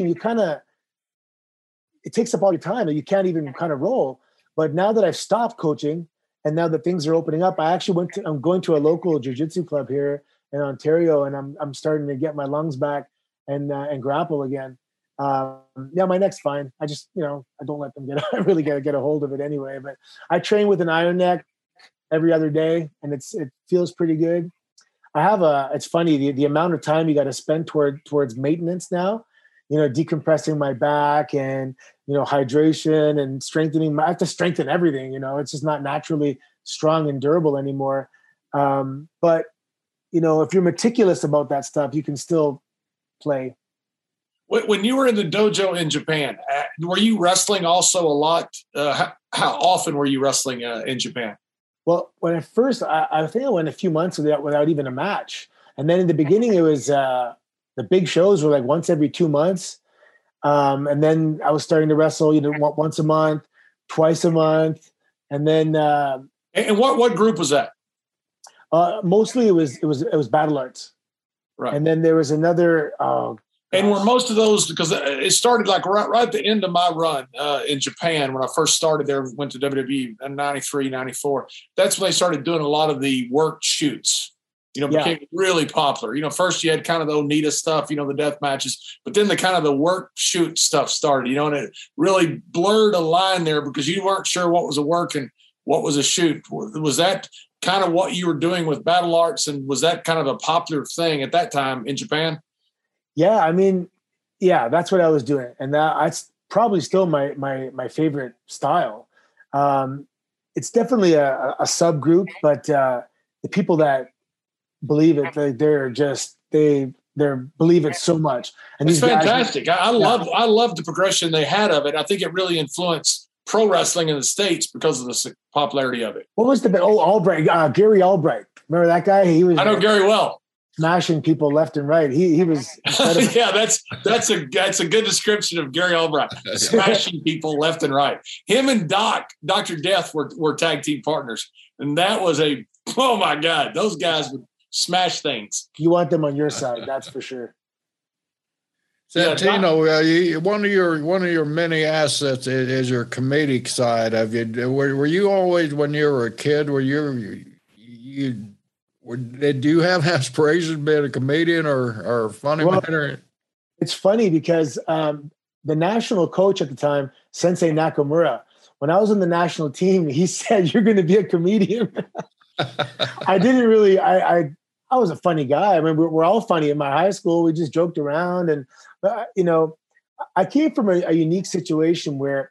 it takes up all your time, and you can't even kind of roll. But now that I've stopped coaching, and now that things are opening up, I'm going to a local jiu-jitsu club here in Ontario, and I'm starting to get my lungs back and grapple again. My neck's fine. I just, I don't let them get a hold of it anyway. But I train with an iron neck every other day, and it feels pretty good. It's funny, the amount of time you got to spend towards maintenance now, decompressing my back and, hydration and strengthening. I have to strengthen everything, it's just not naturally strong and durable anymore. But if you're meticulous about that stuff, you can still play. When you were in the dojo in Japan, were you wrestling also a lot? How often were you wrestling in Japan? Well, when I first, I think I went a few months without even a match. And then in the beginning, it was the big shows were like once every 2 months. And then I was starting to wrestle, once a month, twice a month. And then. And what group was that? Mostly it was Battle Arts. Right. And then there was another. And were most of those, because it started like right at the end of my run in Japan when I first started there, went to WWE in 93, 94. That's when they started doing a lot of the work shoots, became really popular. First you had kind of the Onita stuff, the death matches, but then the kind of the work shoot stuff started, and it really blurred a line there because you weren't sure what was a work and what was a shoot. Was that kind of what you were doing with Battle Arts, and was that kind of a popular thing at that time in Japan? Yeah, I mean, that's what I was doing, and that's probably still my favorite style. It's definitely a subgroup, but the people that believe it, they believe it so much. And it's fantastic. I love the progression they had of it. I think it really influenced pro wrestling in the States because of the popularity of it. What was Albright? Gary Albright. Remember that guy? I know Gary well. Smashing people left and right. He was incredible. Yeah, that's a good description of Gary Albright. Smashing people left and right. Him and Dr. Death were tag team partners. And that was oh my God, those guys would smash things. You want them on your side, that's for sure. Santino, one of your many assets is your comedic side of you. Were you always, when you were a kid, did you have aspirations of being a comedian or funny man? It's funny because the national coach at the time, Sensei Nakamura, when I was on the national team, he said, "You're going to be a comedian." I didn't really. I was a funny guy. I mean, we're all funny in my high school. We just joked around, and I came from a unique situation where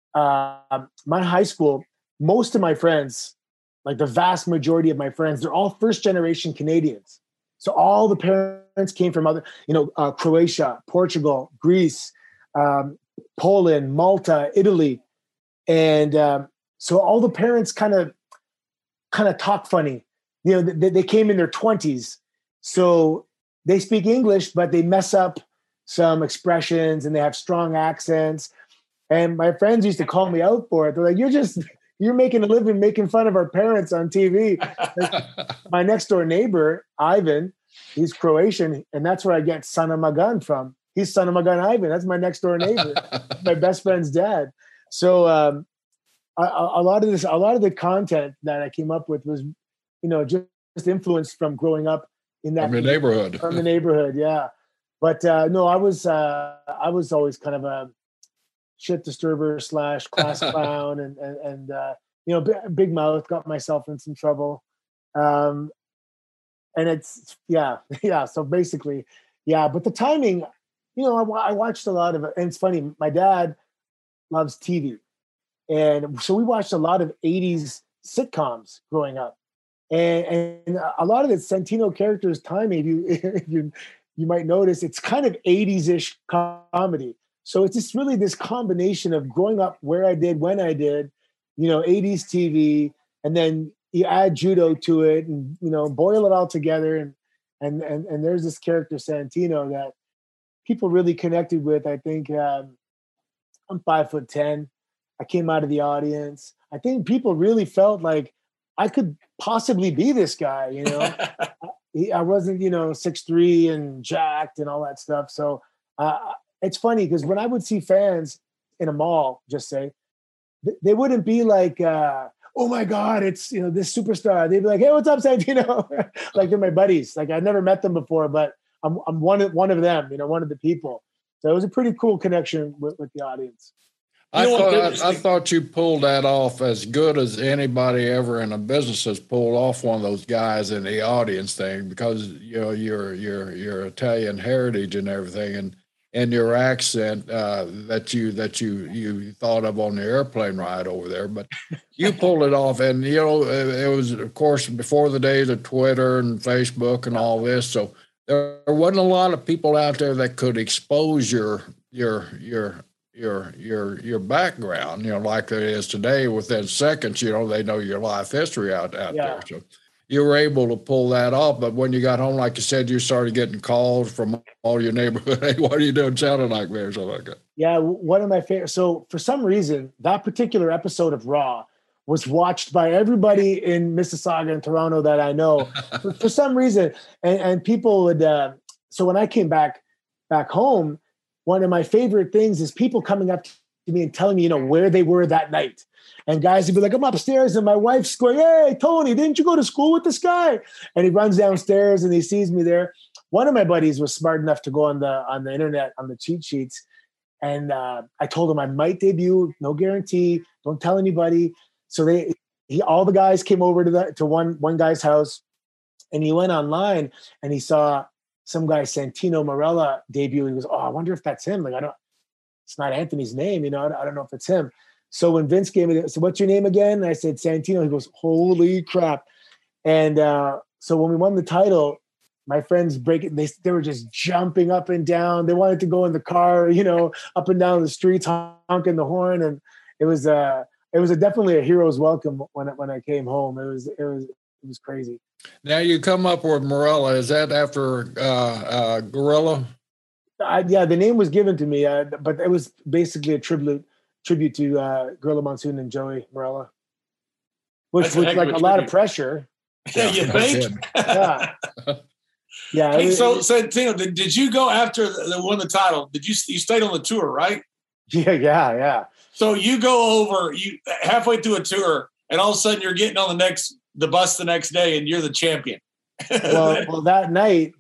my high school, most of my friends, like the vast majority of my friends, they're all first generation Canadians. So all the parents came from other, Croatia, Portugal, Greece, Poland, Malta, Italy. And so all the parents kind of talk funny. They came in their 20s. So they speak English, but they mess up some expressions and they have strong accents. And my friends used to call me out for it. They're like, you're making a living making fun of our parents on TV. My next door neighbor, Ivan, he's Croatian, and that's where I get Son of Magan from. He's Son of Magan Ivan. That's my next door neighbor, my best friend's dad. So a lot of the content that I came up with was, just influenced from growing up in that neighborhood. From the neighborhood, yeah. But no, I was always kind of a shit disturber / class clown and big mouth, got myself in some trouble. And it's, so basically, but the timing, I watched a lot of it. And it's funny, my dad loves TV. And so we watched a lot of 80s sitcoms growing up. And a lot of the Santino characters timing, if you might notice, it's kind of 80s-ish comedy. So it's just really this combination of growing up where I did, when I did, 80s TV, and then you add judo to it and, boil it all together. And there's this character Santino that people really connected with. I think I'm 5'10". I came out of the audience. I think people really felt like I could possibly be this guy, I wasn't, 6'3" and jacked and all that stuff. So it's funny because when I would see fans in a mall, just say, they wouldn't be like, oh my God, it's, this superstar. They'd be like, hey, what's up, Santino? Like they're my buddies. Like I'd never met them before, but I'm one of them, one of the people. So it was a pretty cool connection with the audience. I thought you pulled that off as good as anybody ever in a business has pulled off one of those guys in the audience thing, because your Italian heritage and everything. And and your accent that you thought of on the airplane ride over there, but you pulled it off. And it was, of course, before the days of Twitter and Facebook and all this, so there wasn't a lot of people out there that could expose your background, like there is today. Within seconds, they know your life history out there. So you were able to pull that off. But when you got home, like you said, you started getting calls from all your neighborhood. Hey, what are you doing sounding like me or something like that? Yeah, one of my favorite. So for some reason, that particular episode of Raw was watched by everybody in Mississauga and Toronto that I know for some reason. And people would, so when I came back home, one of my favorite things is people coming up to me and telling me, where they were that night. And guys would be like, I'm upstairs and my wife's going, hey, Tony, didn't you go to school with this guy? And he runs downstairs and he sees me there. One of my buddies was smart enough to go on the internet, on the cheat sheets. And I told him I might debut, no guarantee, don't tell anybody. So all the guys came over to one guy's house, and he went online and he saw some guy, Santino Marella, debut. He goes, oh, I wonder if that's him. Like, it's not Anthony's name, I don't know if it's him. So when Vince gave me, so what's your name again? And I said, Santino. He goes, holy crap. And so when we won the title, my friends they were just jumping up and down. They wanted to go in the car, up and down the streets, honking the horn. And it was definitely a hero's welcome when I came home. It was crazy. Now you come up with Marella. Is that after Gorilla? Yeah, the name was given to me, but it was basically a tribute to Gorilla Monsoon and Joey Marella, which was like a lot of pressure. Yeah, you think? Yeah. Yeah. Hey, so Santino, did you go after the won the title? You stayed on the tour, right? Yeah. So you go over, you halfway through a tour, and all of a sudden you're getting on the bus the next day, and you're the champion. well, that night,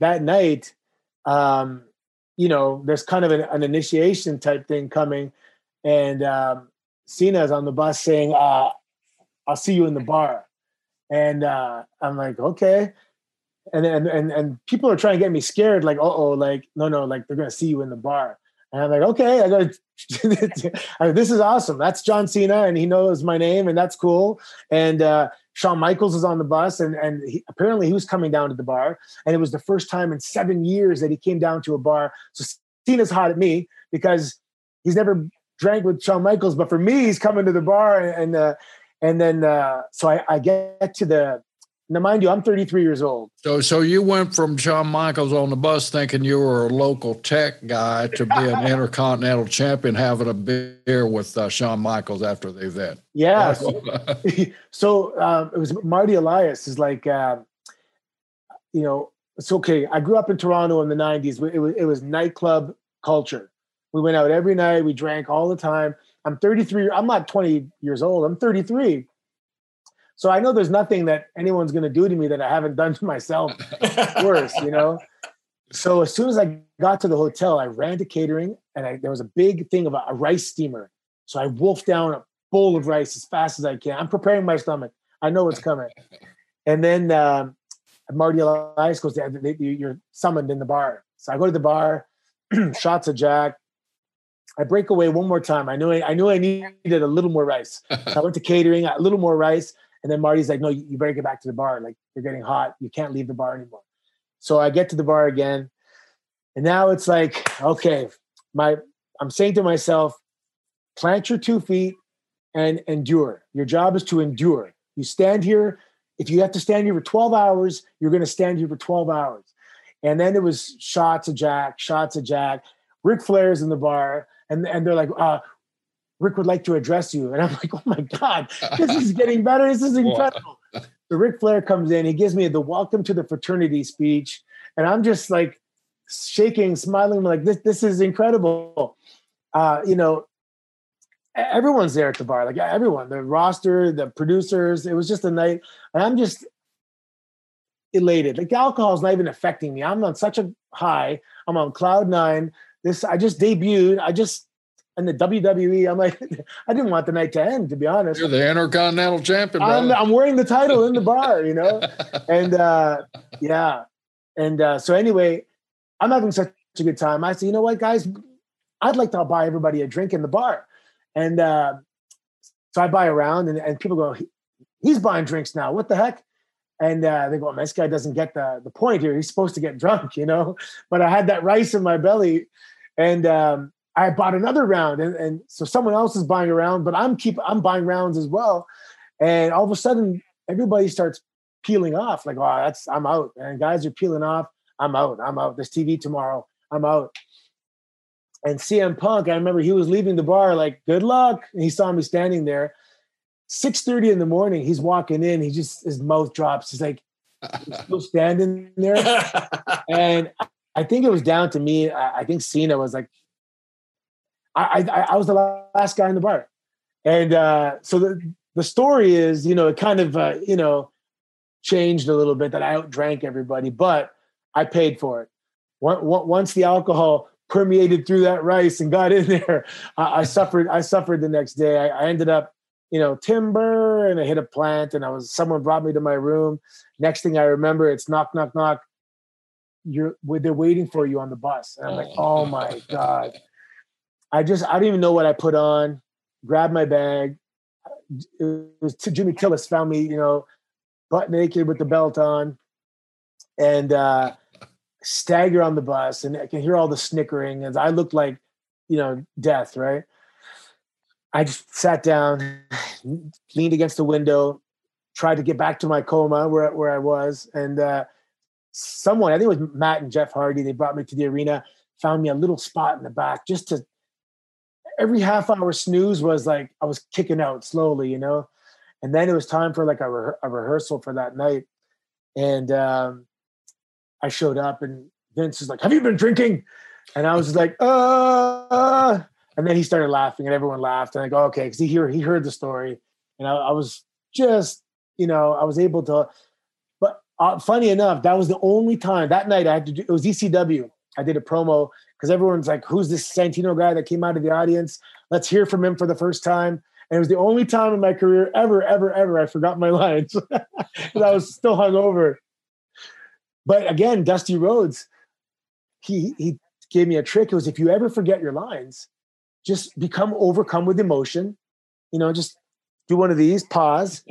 there's kind of an initiation type thing coming, and Cena's on the bus saying, "I'll see you in the bar," and I'm like, okay. And people are trying to get me scared, like, no, like they're gonna see you in the bar. And I'm like, okay, this is awesome. That's John Cena, and he knows my name, and that's cool. And Shawn Michaels is on the bus, and apparently he was coming down to the bar, and it was the first time in 7 years that he came down to a bar. So Cena's hot at me because he's never drank with Shawn Michaels, but for me, he's coming to the bar, and then I get to the. Now, mind you, I'm 33 years old. So you went from Shawn Michaels on the bus thinking you were a local tech guy to be an Intercontinental champion having a beer with Shawn Michaels after the event. Yeah. So it was Marty Elias is like, it's okay. I grew up in Toronto in the 90s. It was nightclub culture. We went out every night. We drank all the time. I'm 33. I'm not 20 years old. I'm 33. So I know there's nothing that anyone's going to do to me that I haven't done to myself worse, So as soon as I got to the hotel, I ran to catering, and there was a big thing of a rice steamer. So I wolfed down a bowl of rice as fast as I can. I'm preparing my stomach. I know what's coming. And then Marty Elias goes, you're summoned in the bar. So I go to the bar, shots of Jack. I break away one more time. I knew I needed a little more rice. So I went to catering, a little more rice. And then Marty's like, no, you better get back to the bar. Like, you're getting hot. You can't leave the bar anymore. So I get to the bar again. And now it's like, okay, I'm saying to myself, plant your 2 feet and endure. Your job is to endure. You stand here. If you have to stand here for 12 hours, you're going to stand here for 12 hours. And then it was shots of Jack. Ric Flair's in the bar. And they're like, Rick would like to address you. And I'm like, oh my God, this is getting better. This is incredible. So Ric Flair comes in, he gives me the welcome to the fraternity speech. And I'm just like shaking, smiling, like this is incredible. Everyone's there at the bar, like everyone, the roster, the producers. It was just a night. And I'm just elated. Like the alcohol is not even affecting me. I'm on such a high. I'm on cloud 9. I just debuted. In the WWE, I'm like, I didn't want the night to end, to be honest. You're the Intercontinental champion, brother. I'm wearing the title in the bar, And so anyway, I'm having such a good time. I said, you know what, guys, I'd like to buy everybody a drink in the bar. And so I buy a round, and people go, he's buying drinks now. What the heck? And they go, this guy doesn't get the point here. He's supposed to get drunk, you know? But I had that rice in my belly, and I bought another round. And so someone else is buying a round, but I'm buying rounds as well. And all of a sudden, everybody starts peeling off. Like, oh, I'm out. And guys are peeling off. I'm out. There's TV tomorrow. I'm out. And CM Punk, I remember he was leaving the bar like, good luck. And he saw me standing there. 6:30 in the morning, he's walking in. His mouth drops. He's like, he's still standing there. And I think it was down to me. I think Cena was like, I was the last guy in the bar. And so the story is, it kind of, changed a little bit, that I outdrank everybody, but I paid for it. Once the alcohol permeated through that rice and got in there, I suffered the next day. I ended up, timber, and I hit a plant, and someone brought me to my room. Next thing I remember, it's knock, knock, knock. They're waiting for you on the bus. And I'm like, oh my God. I don't even know what I put on, grabbed my bag. It was Jimmy Tillis found me, butt naked with the belt on, and stagger on the bus, and I can hear all the snickering as I looked like, death, right? I just sat down, leaned against the window, tried to get back to my coma where I was. And someone, I think it was Matt and Jeff Hardy, they brought me to the arena, found me a little spot in the back. Every half-hour snooze was like I was kicking out slowly, And then it was time for like a rehearsal for that night. And I showed up, and Vince was like, have you been drinking? And I was just like, and then he started laughing, and everyone laughed. And I go, okay, because he heard the story. And I was just, I was able to, but funny enough, that was the only time that night I had to do, it was ECW. I did a promo because everyone's like, who's this Santino guy that came out of the audience? Let's hear from him for the first time. And it was the only time in my career ever, I forgot my lines because I was still hungover. But again, Dusty Rhodes, he gave me a trick. It was, if you ever forget your lines, just overcome with emotion. Just do one of these, pause,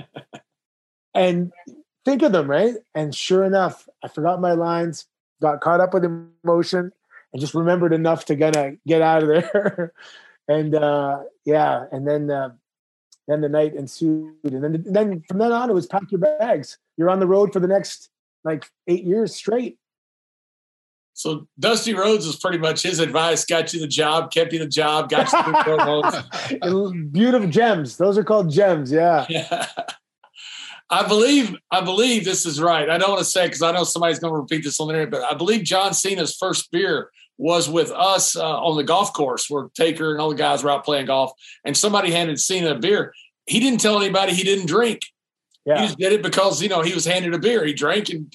and think of them, right? And sure enough, I forgot my lines, got caught up with emotion, and just remembered enough to get out of there. And and then the night ensued, and then from then on, it was pack your bags. You're on the road for the next 8 years straight. So Dusty Rhodes was pretty much his advice. Got you the job, kept you the job, got you the promos. Beautiful gems. Those are called gems. Yeah. I believe this is right. I don't want to say, because I know somebody's going to repeat this on the internet, but I believe John Cena's first beer was with us on the golf course where Taker and all the guys were out playing golf, and somebody handed Cena a beer. He didn't tell anybody he didn't drink. Yeah. He just did it because, he was handed a beer. He drank, and,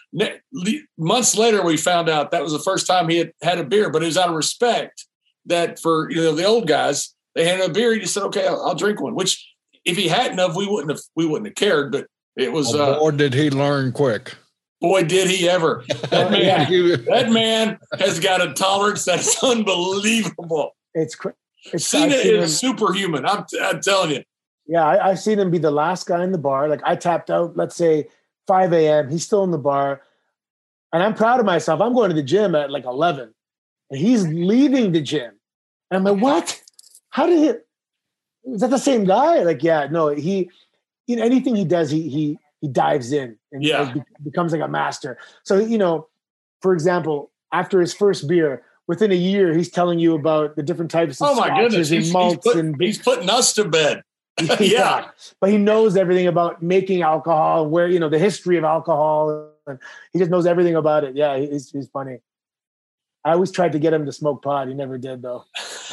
months later we found out that was the first time he had a beer, but it was out of respect that for, the old guys, they handed a beer. He just said, okay, I'll drink one, which if he hadn't have, we wouldn't have cared, but it was. Boy, did he learn quick. Boy, did he ever. That man has got a tolerance that's unbelievable. Cena is superhuman. I'm telling you. Yeah, I've seen him be the last guy in the bar. Like, I tapped out, let's say 5 a.m. He's still in the bar. And I'm proud of myself. I'm going to the gym at 11. And he's leaving the gym. And I'm like, what? How did is that the same guy? Yeah, no, anything he does, he dives in and becomes like a master. So, for example, after his first beer, within a year, he's telling you about the different types of scotches and malts. He's putting us to bed. Yeah, but he knows everything about making alcohol, where the history of alcohol, and he just knows everything about it. Yeah, he's funny. I always tried to get him to smoke pot. He never did, though.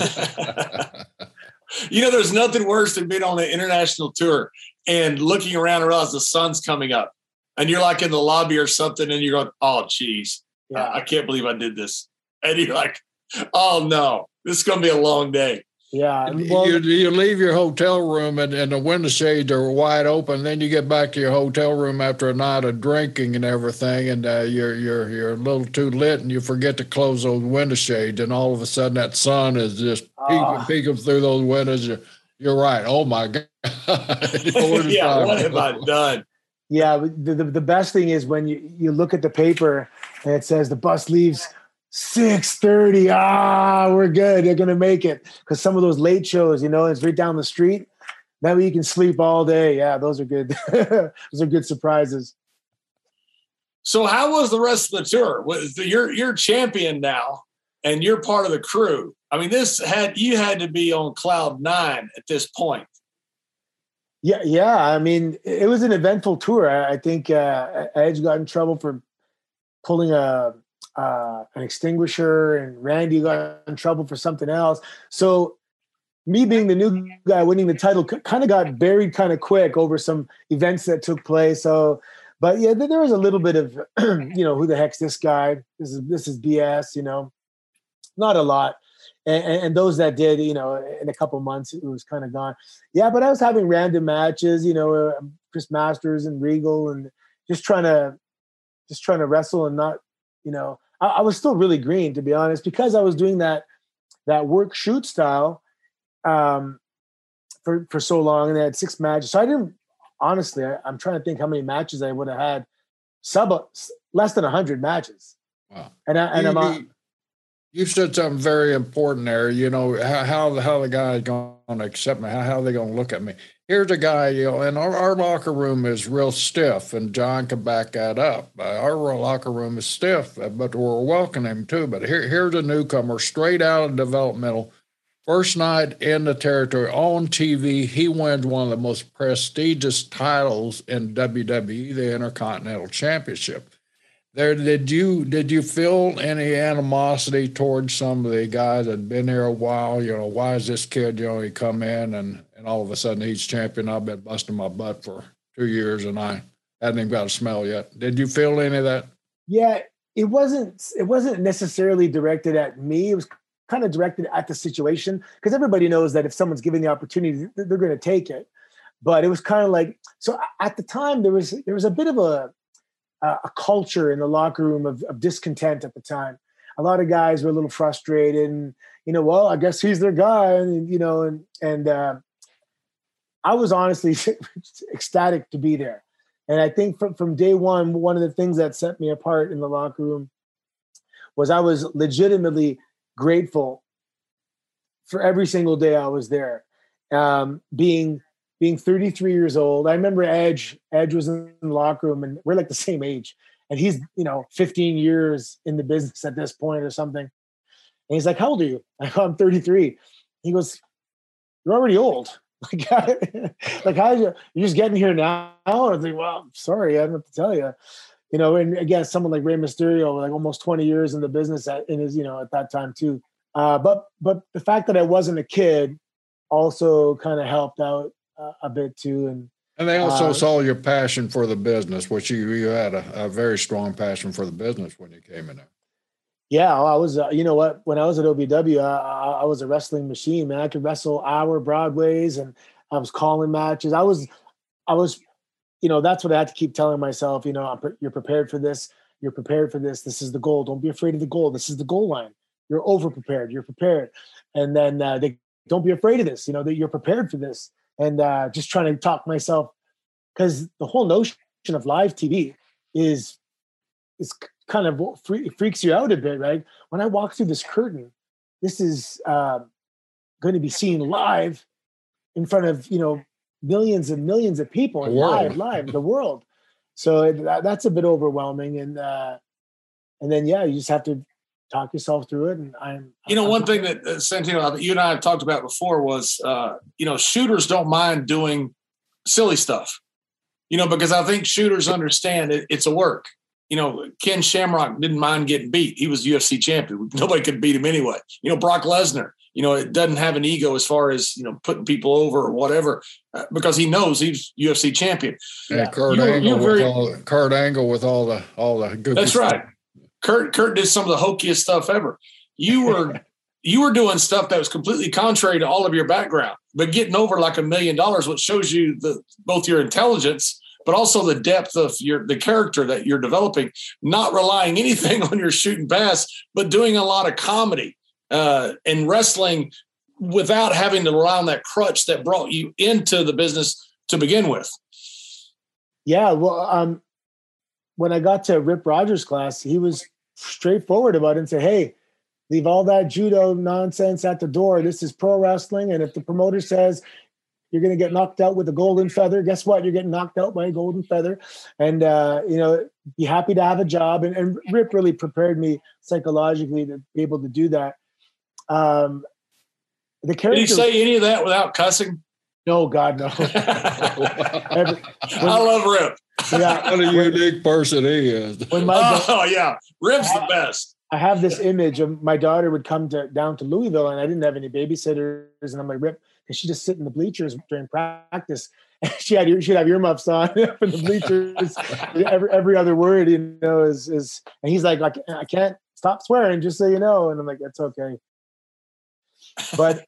There's nothing worse than being on an international tour and looking around and realize the sun's coming up, and you're like in the lobby or something, and you're going, "Oh, geez, I can't believe I did this," and you're like, "Oh no, this is going to be a long day." Yeah. Well, you leave your hotel room and the window shades are wide open. Then you get back to your hotel room after a night of drinking and everything, and you're a little too lit, and you forget to close those window shades, and all of a sudden that sun is just peeking through those windows. You're right. Oh my God! Yeah, what have I done? Yeah, the best thing is when you look at the paper and it says the bus leaves 6:30. We're good. They're gonna make it, because some of those late shows, it's right down the street. That way you can sleep all day. Yeah, those are good. Those are good surprises. So, how was the rest of the tour? You're champion now, and you're part of the crew. I mean, you had to be on cloud 9 at this point. Yeah. I mean, it was an eventful tour. I think Edge got in trouble for pulling an extinguisher, and Randy got in trouble for something else. So me being the new guy winning the title kind of got buried kind of quick over some events that took place. So, but yeah, there was a little bit of, who the heck's this guy? This is BS, not a lot. And those that did, in a couple months, it was kind of gone. Yeah, but I was having random matches, Chris Masters and Regal, and just trying to wrestle and not, I was still really green, to be honest, because I was doing that work shoot style for so long, and I had 6 matches. So I didn't, honestly, I'm trying to think how many matches I would have had. Less than 100 matches. Wow. You said something very important there. How the guy's going to accept me? How are they going to look at me? Here's a guy, and our locker room is real stiff, and John can back that up. Our locker room is stiff, but we're welcoming him too. But here's a newcomer, straight out of developmental, first night in the territory on TV. He wins one of the most prestigious titles in WWE, the Intercontinental Championship. Did you feel any animosity towards some of the guys that had been there a while? Why is this kid, he come in and all of a sudden he's champion? I've been busting my butt for 2 years and I hadn't even got a smell yet. Did you feel any of that? Yeah, it wasn't necessarily directed at me. It was kind of directed at the situation, because everybody knows that if someone's given the opportunity, they're going to take it. But it was kind of like, so at the time there was a bit of a culture in the locker room of discontent at the time. A lot of guys were a little frustrated, and well, I guess he's their guy, and I was honestly ecstatic to be there. And I think from day one of the things that set me apart in the locker room was I was legitimately grateful for every single day I was there. Being 33 years old. I remember Edge was in the locker room, and we're like the same age. And he's, 15 years in the business at this point or something. And he's like, how old are you? I go, I'm 33. He goes, you're already old. Like how you're just getting here now? I was like, well, sorry, I don't have to tell you. And again, someone like Rey Mysterio, like almost 20 years in the business at that time too. But the fact that I wasn't a kid also kind of helped out a bit too. And they also saw your passion for the business, which you had a very strong passion for the business when you came in there. Yeah, I was, when I was at OVW, I was a wrestling machine, man. I could wrestle hour Broadways, and I was calling matches. I was, that's what I had to keep telling myself, you're prepared for this. You're prepared for this. This is the goal. Don't be afraid of the goal. This is the goal line. You're over prepared. You're prepared. And then don't be afraid of this, that you're prepared for this. And just trying to talk myself, because the whole notion of live TV is kind of freaks you out a bit, right? When I walk through this curtain, this is going to be seen live in front of millions and millions of people, and live the world. So that's a bit overwhelming, and then you just have to talk yourself through it. And one thing that Santino, you and I have talked about before was, shooters don't mind doing silly stuff, because I think shooters understand it's a work. Ken Shamrock didn't mind getting beat. He was UFC champion. Nobody could beat him anyway. Brock Lesnar, it doesn't have an ego as far as, putting people over or whatever, because he knows he's UFC champion. And Kurt Angle with all the good. That's right. Kurt did some of the hokiest stuff ever. You were you were doing stuff that was completely contrary to all of your background, but getting over like $1 million, which shows you both your intelligence, but also the depth of the character that you're developing, not relying anything on your shooting pass, but doing a lot of comedy and wrestling without having to rely on that crutch that brought you into the business to begin with. Yeah. Well, when I got to Rip Rogers' class, he was straightforward about it and said, hey, leave all that judo nonsense at the door. This is pro wrestling. And if the promoter says you're going to get knocked out with a golden feather, guess what? You're getting knocked out by a golden feather. And, be happy to have a job. And Rip really prepared me psychologically to be able to do that. The character, did he say any of that without cussing? No, God, no. I love Rip. Yeah. What a unique person he is. Yeah. Rip's the best. I have this image of my daughter would come down to Louisville, and I didn't have any babysitters, and I'm like, Rip, and she just sit in the bleachers during practice. And she'd have earmuffs on up in the bleachers. every other word, is and he's like, I can't stop swearing, just so you know. And I'm like, that's okay. But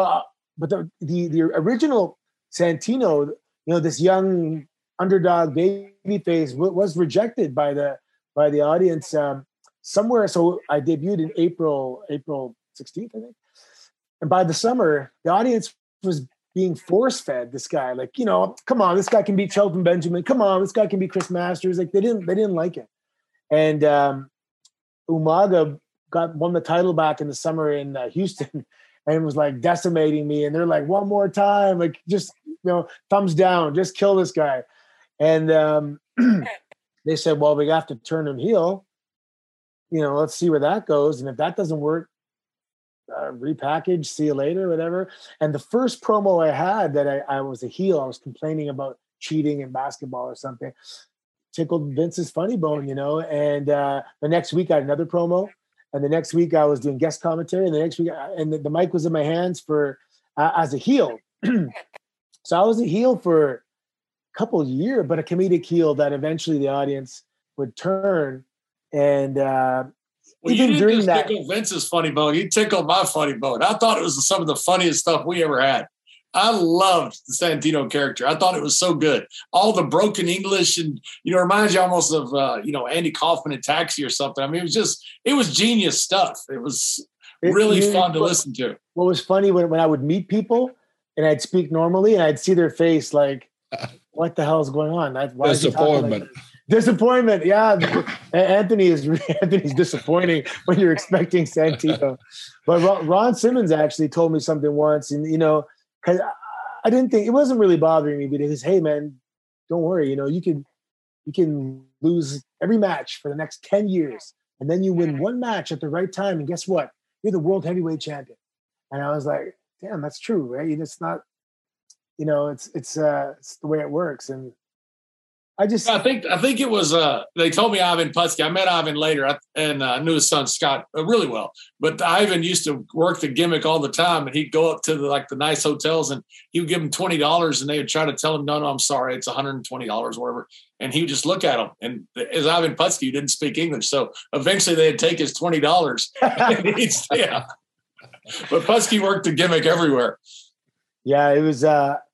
the original Santino, this young underdog baby face was rejected by the audience somewhere. So I debuted in April 16th, I think. And by the summer, the audience was being force fed this guy. Like, come on, this guy can beat Shelton Benjamin. Come on, this guy can beat Chris Masters. Like they didn't like it. And Umaga won the title back in the summer in Houston. And was like decimating me. And they're like, one more time, like just, thumbs down, just kill this guy. And they said, well, we have to turn him heel. Let's see where that goes. And if that doesn't work, repackage, see you later, whatever. And the first promo I had that I was a heel, I was complaining about cheating in basketball or something, tickled Vince's funny bone, and the next week I had another promo. And the next week I was doing guest commentary, and the next week, and the mic was in my hands for as a heel. So I was a heel for a couple of years, but a comedic heel that eventually the audience would turn. And even during that, tickle Vince's funny bone. You tickled my funny bone. I thought it was some of the funniest stuff we ever had. I loved the Santino character. I thought it was so good. All the broken English and, reminds you almost of, Andy Kaufman in Taxi or something. I mean, it was genius stuff. It was really fun to listen to. What was funny when I would meet people and I'd speak normally and I'd see their face like, what the hell is going on? Disappointment. Disappointment. Yeah. Anthony's disappointing when you're expecting Santino. But Ron Simmons actually told me something once, and, because I didn't think it wasn't really bothering me, but he goes, hey man, don't worry, you can lose every match for the next 10 years. And then you win one match at the right time. And guess what? You're the world heavyweight champion. And I was like, damn, that's true, right? It's not, it's the way it works. And I think it was, they told me Ivan Putski. I met Ivan later and I knew his son Scott really well. But Ivan used to work the gimmick all the time, and he'd go up to the nice hotels and he would give him $20 and they would try to tell him, no, I'm sorry, it's $120 or whatever. And he would just look at him. And as Ivan Putski, who didn't speak English. So eventually they'd take his $20 and he'd stay out. But Putski worked the gimmick everywhere. Yeah, it was,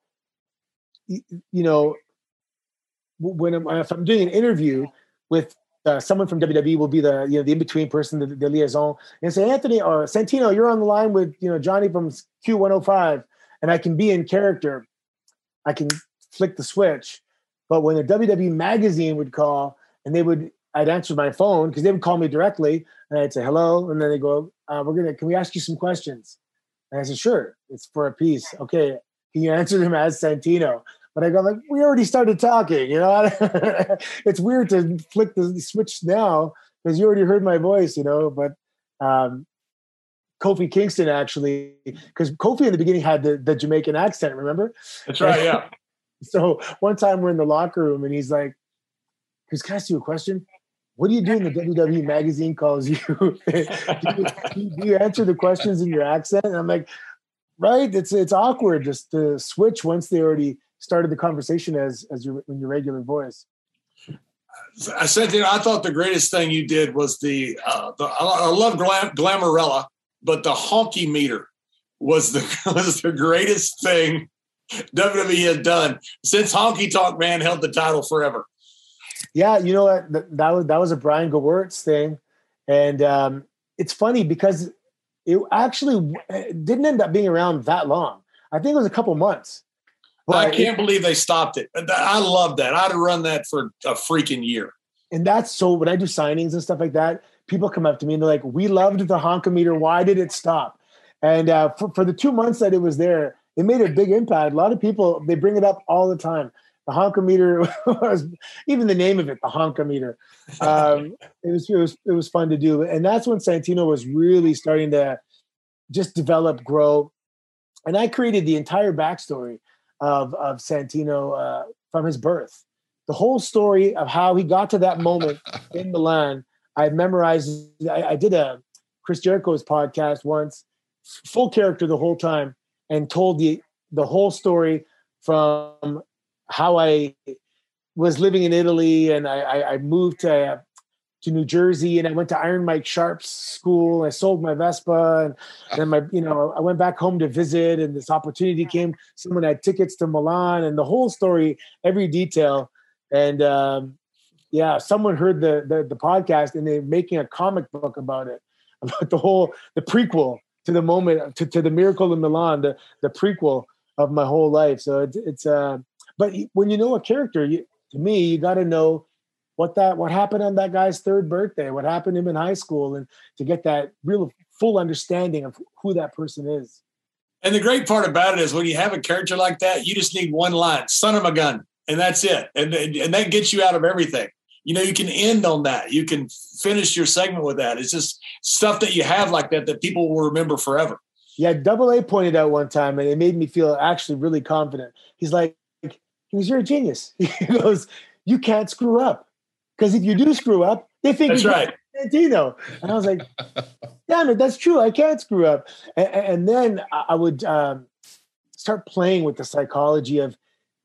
if I'm doing an interview with someone from WWE, will be the in-between person, the liaison, and say, Anthony or Santino, you're on the line with Johnny from Q105, and I can be in character. I can flick the switch. But when the WWE magazine would call, and I'd answer my phone because they would call me directly, and I'd say hello, and then they go, can we ask you some questions? And I said, sure, it's for a piece. Okay, can you answer them as Santino? But I go like, we already started talking, It's weird to flick the switch now because you already heard my voice, But Kofi Kingston actually, because Kofi in the beginning had the Jamaican accent, remember? That's right, yeah. So one time we're in the locker room and he's like, can I ask you a question? What do you do when the WWE magazine calls you? do you answer the questions in your accent? And I'm like, right, it's awkward just to switch once they already started the conversation as your regular voice. I said, I thought the greatest thing you did was I love Glamarella, but the honky meter was the greatest thing WWE had done since Honky Tonk Man held the title forever. Yeah, you know what? That was a Brian Gewirtz thing, and it's funny because it actually didn't end up being around that long. I think it was a couple months. I can't believe they stopped it. I love that. I'd have run that for a freaking year. And that's so when I do signings and stuff like that, people come up to me and they're like, "We loved the honkometer. Why did it stop?" And for the 2 months that it was there, it made a big impact. A lot of people, they bring it up all the time. The honkometer was even the name of it, the honkometer. It was fun to do. And that's when Santino was really starting to just develop, grow. And I created the entire backstory of Santino from his birth. The whole story of how he got to that moment in Milan, I memorized. I did a Chris Jericho's podcast once, full character the whole time, and told the whole story from how I was living in Italy and I moved to New Jersey and I went to Iron Mike Sharp's school. I sold my Vespa and then I went back home to visit and this opportunity came. Someone had tickets to Milan and the whole story, every detail. And someone heard the podcast and they're making a comic book about it, about the prequel to the moment, to the Miracle in Milan, the prequel of my whole life. So it's but when you know a character, to me, you got to know what happened on that guy's third birthday, what happened to him in high school, and to get that real full understanding of who that person is. And the great part about it is when you have a character like that, you just need one line, son of a gun, and that's it. And that gets you out of everything. You know, you can end on that. You can finish your segment with that. It's just stuff that you have like that people will remember forever. Yeah, Double A pointed out one time, and it made me feel actually really confident. He's like, you're a genius. He goes, you can't screw up. Because if you do screw up, they think that's right. Santino. And I was like, damn it, that's true. I can't screw up. And then I would start playing with the psychology of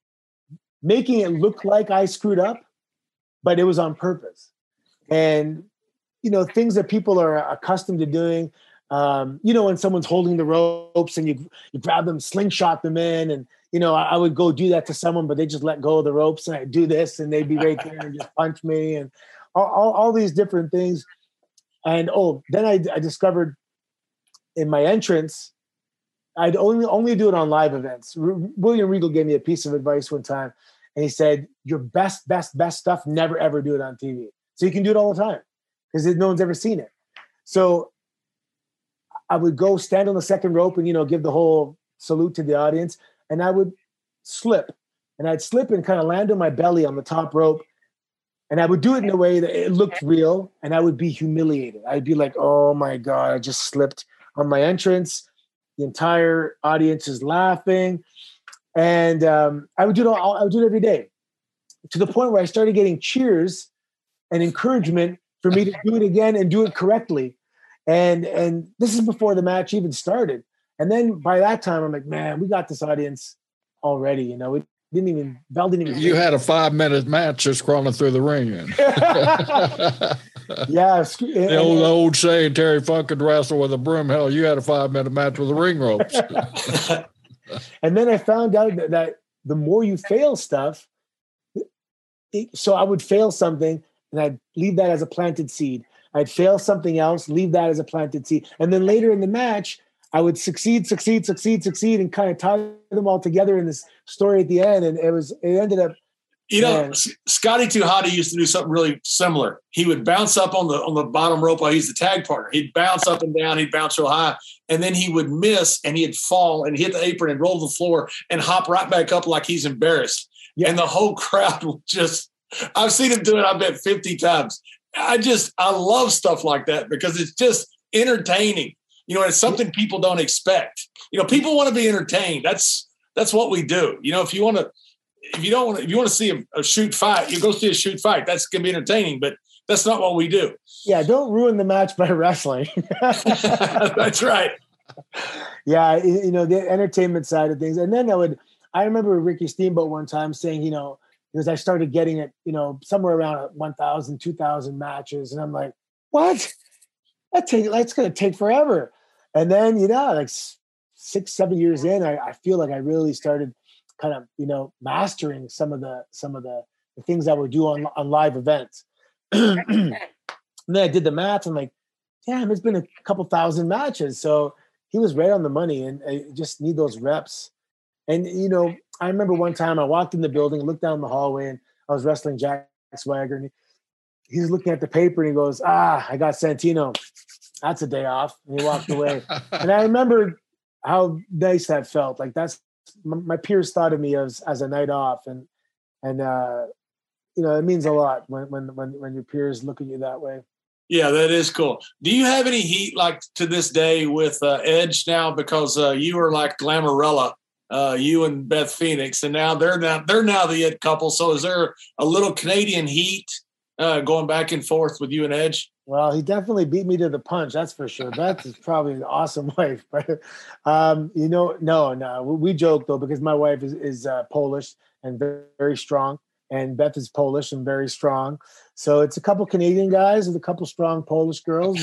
making it look like I screwed up, but it was on purpose. And, things that people are accustomed to doing, when someone's holding the ropes and you grab them, slingshot them in, and, I would go do that to someone, but they just let go of the ropes and I do this and they'd be right there and just punch me and all these different things. And, then I discovered in my entrance, I'd only do it on live events. William Regal gave me a piece of advice one time and he said, your best stuff, never, ever do it on TV. So you can do it all the time because no one's ever seen it. So I would go stand on the second rope and, give the whole salute to the audience. And I would slip. And I'd slip and kind of land on my belly on the top rope. And I would do it in a way that it looked real. And I would be humiliated. I'd be like, oh my God, I just slipped on my entrance. The entire audience is laughing. And I would do it every day, to the point where I started getting cheers and encouragement for me to do it again and do it correctly. And this is before the match even started. And then by that time, I'm like, man, we got this audience already. Bell didn't even. You had a 5-minute match just crawling through the ring. Yeah. The old saying, Terry Funk could wrestle with a broom. Hell, you had a 5-minute match with the ring ropes. And then I found out that the more you fail stuff, so I would fail something and I'd leave that as a planted seed. I'd fail something else, leave that as a planted seed. And then later in the match, I would succeed, and kind of tie them all together in this story at the end. And it ended up. Scotty 2 Hotty used to do something really similar. He would bounce up on the bottom rope while he's the tag partner. He'd bounce up and down. He'd bounce real high. And then he would miss and he'd fall and hit the apron and roll the floor and hop right back up like he's embarrassed. Yeah. And the whole crowd would I've seen him do it, I bet 50 times. I love stuff like that because it's just entertaining. It's something people don't expect. People want to be entertained. That's what we do. If you want to see a shoot fight, you go see a shoot fight. That's going to be entertaining, but that's not what we do. Yeah. Don't ruin the match by wrestling. That's right. Yeah. The entertainment side of things. And then I remember Ricky Steamboat one time saying, because I started getting it, somewhere around 1,000, 2,000 matches. And I'm like, what? That's going to take forever. And then, like 6-7 years in, I feel like I really started kind of, mastering some of the things that we do on live events. And then I did the math. I'm like, damn, it's been a couple thousand matches. So he was right on the money, and I just need those reps. And, I remember one time I walked in the building, looked down the hallway, and I was wrestling Jack Swagger, and he's looking at the paper and he goes, I got Santino. That's a day off. And he walked away. And I remember how nice that felt. Like that's my peers thought of me as a night off. And it means a lot when your peers look at you that way. Yeah, that is cool. Do you have any heat like to this day with Edge now? Because you were like Glamourella, you and Beth Phoenix, and now they're now the it couple. So is there a little Canadian heat going back and forth with you and Edge? Well, he definitely beat me to the punch. That's for sure. Beth is probably an awesome wife, but no. We joke though, because my wife is Polish and very, very strong, and Beth is Polish and very strong. So it's a couple Canadian guys with a couple strong Polish girls.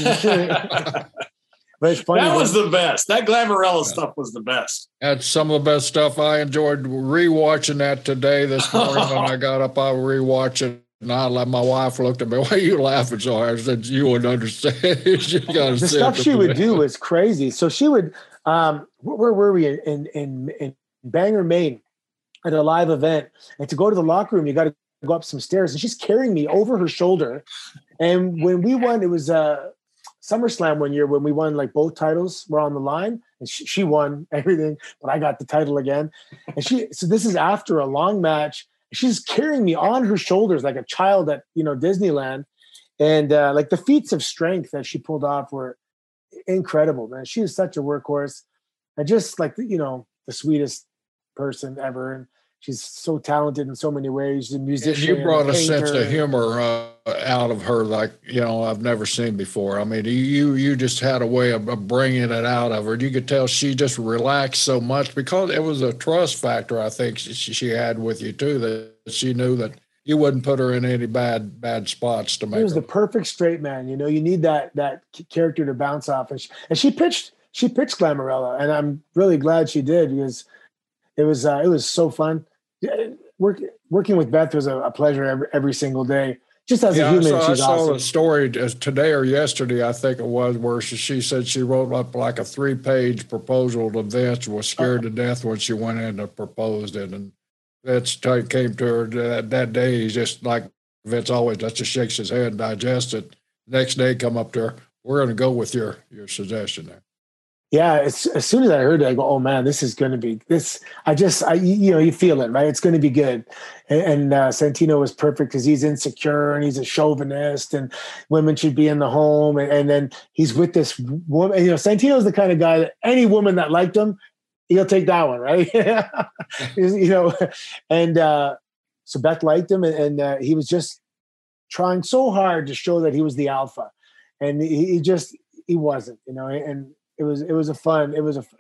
But it's funny. That was the best. That Glamourella stuff was the best. That's some of the best stuff. I enjoyed rewatching that today. This morning when I got up, I rewatched it. And my wife looked at me, why are you laughing so hard? I said, you wouldn't understand. The stuff she would do was crazy. So she would, where were we? In Bangor, Maine, at a live event. And to go to the locker room, you got to go up some stairs. And she's carrying me over her shoulder. And when we won, it was SummerSlam one year when we won, like both titles were on the line. And she won everything, but I got the title again. And so this is after a long match. She's carrying me on her shoulders like a child at, Disneyland. And like the feats of strength that she pulled off were incredible, man. She was such a workhorse and just like, the sweetest person ever. And she's so talented in so many ways. She's a musician. And you brought a sense of humor out of her like, I've never seen before. I mean, you just had a way of bringing it out of her. You could tell she just relaxed so much because it was a trust factor, I think, she had with you, too, that she knew that you wouldn't put her in any bad spots to make her. He was the perfect straight man. You need that character to bounce off. And she pitched Glamourella, and I'm really glad she did because it was so fun. Working with Beth was a pleasure every single day. Just as a human, she's awesome. I saw a story today or yesterday, I think it was, where she said she wrote up like a 3-page proposal to Vince, was scared to death when she went in and proposed it. And Vince came to her that day. He's just like Vince always does, just shakes his head and digests it. Next day, come up to her, we're going to go with your suggestion there. Yeah, as soon as I heard it, I go, oh man, this is going to be this. You feel it, right? It's going to be good. And Santino was perfect because he's insecure and he's a chauvinist and women should be in the home. And then he's with this woman. Santino's the kind of guy that any woman that liked him, he'll take that one, right? And so Beth liked him, and he was just trying so hard to show that he was the alpha, and he wasn't, and. It was fun.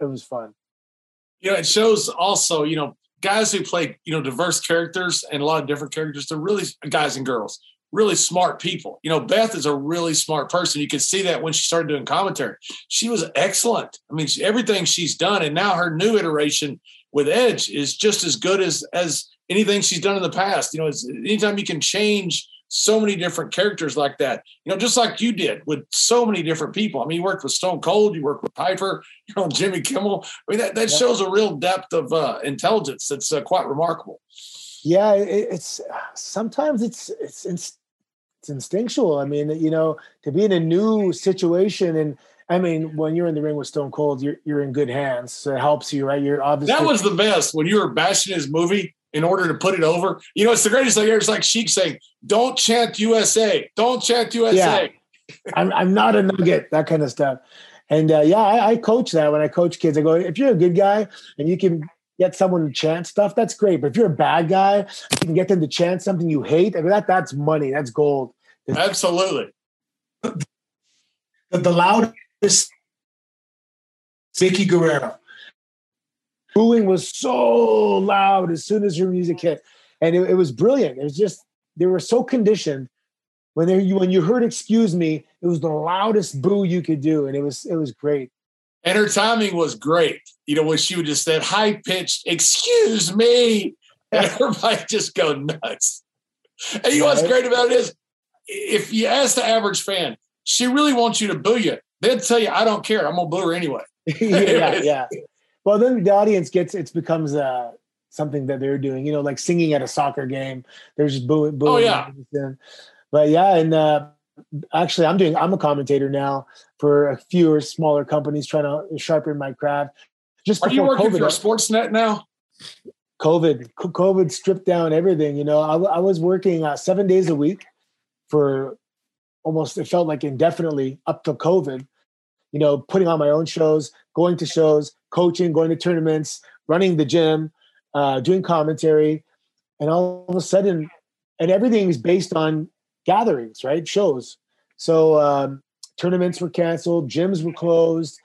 It shows also, guys who play, diverse characters and a lot of different characters. They're really guys and girls, really smart people. Beth is a really smart person. You can see that when she started doing commentary. She was excellent. I mean, everything she's done, and now her new iteration with Edge is just as good as anything she's done in the past. Anytime you can change so many different characters like that, just like you did with so many different people. I mean, you worked with Stone Cold, you worked with Piper, Jimmy Kimmel. I mean, that shows a real depth of intelligence that's quite remarkable. Yeah, it's sometimes it's instinctual. I mean, to be in a new situation, and I mean, when you're in the ring with Stone Cold, you're in good hands. So it helps you, right? You're obviously that was the best when you were bashing his movie in order to put it over. It's the greatest thing ever. It's like Sheik saying, don't chant USA. Don't chant USA. Yeah. I'm not a nugget, that kind of stuff. And I coach that when I coach kids. I go, if you're a good guy and you can get someone to chant stuff, that's great. But if you're a bad guy, you can get them to chant something you hate. I mean, that's money. That's gold. Absolutely. The loudest, Vicky Guerrero. Booing was so loud as soon as her music hit, and it was brilliant. It was just they were so conditioned. When you heard "Excuse Me," it was the loudest boo you could do, and it was great. And her timing was great. You know, when she would just that high pitched, excuse me, and everybody just go nuts. And you know what's great about it is, if you ask the average fan, she really wants you to boo you. They'll tell you, I don't care. I'm gonna boo her anyway. yeah. Well, then the audience becomes something that they're doing. You know, like singing at a soccer game. They're just booing. Oh yeah. But yeah, and actually, I'm a commentator now for a few smaller companies trying to sharpen my craft. Just are you working COVID, for Sportsnet now? COVID stripped down everything. You know, I was working 7 days a week for almost, it felt like indefinitely up to COVID. You know, putting on my own shows, going to shows, coaching, going to tournaments, running the gym, doing commentary, and all of a sudden, and everything is based on gatherings, right? Shows. So tournaments were canceled, gyms were closed,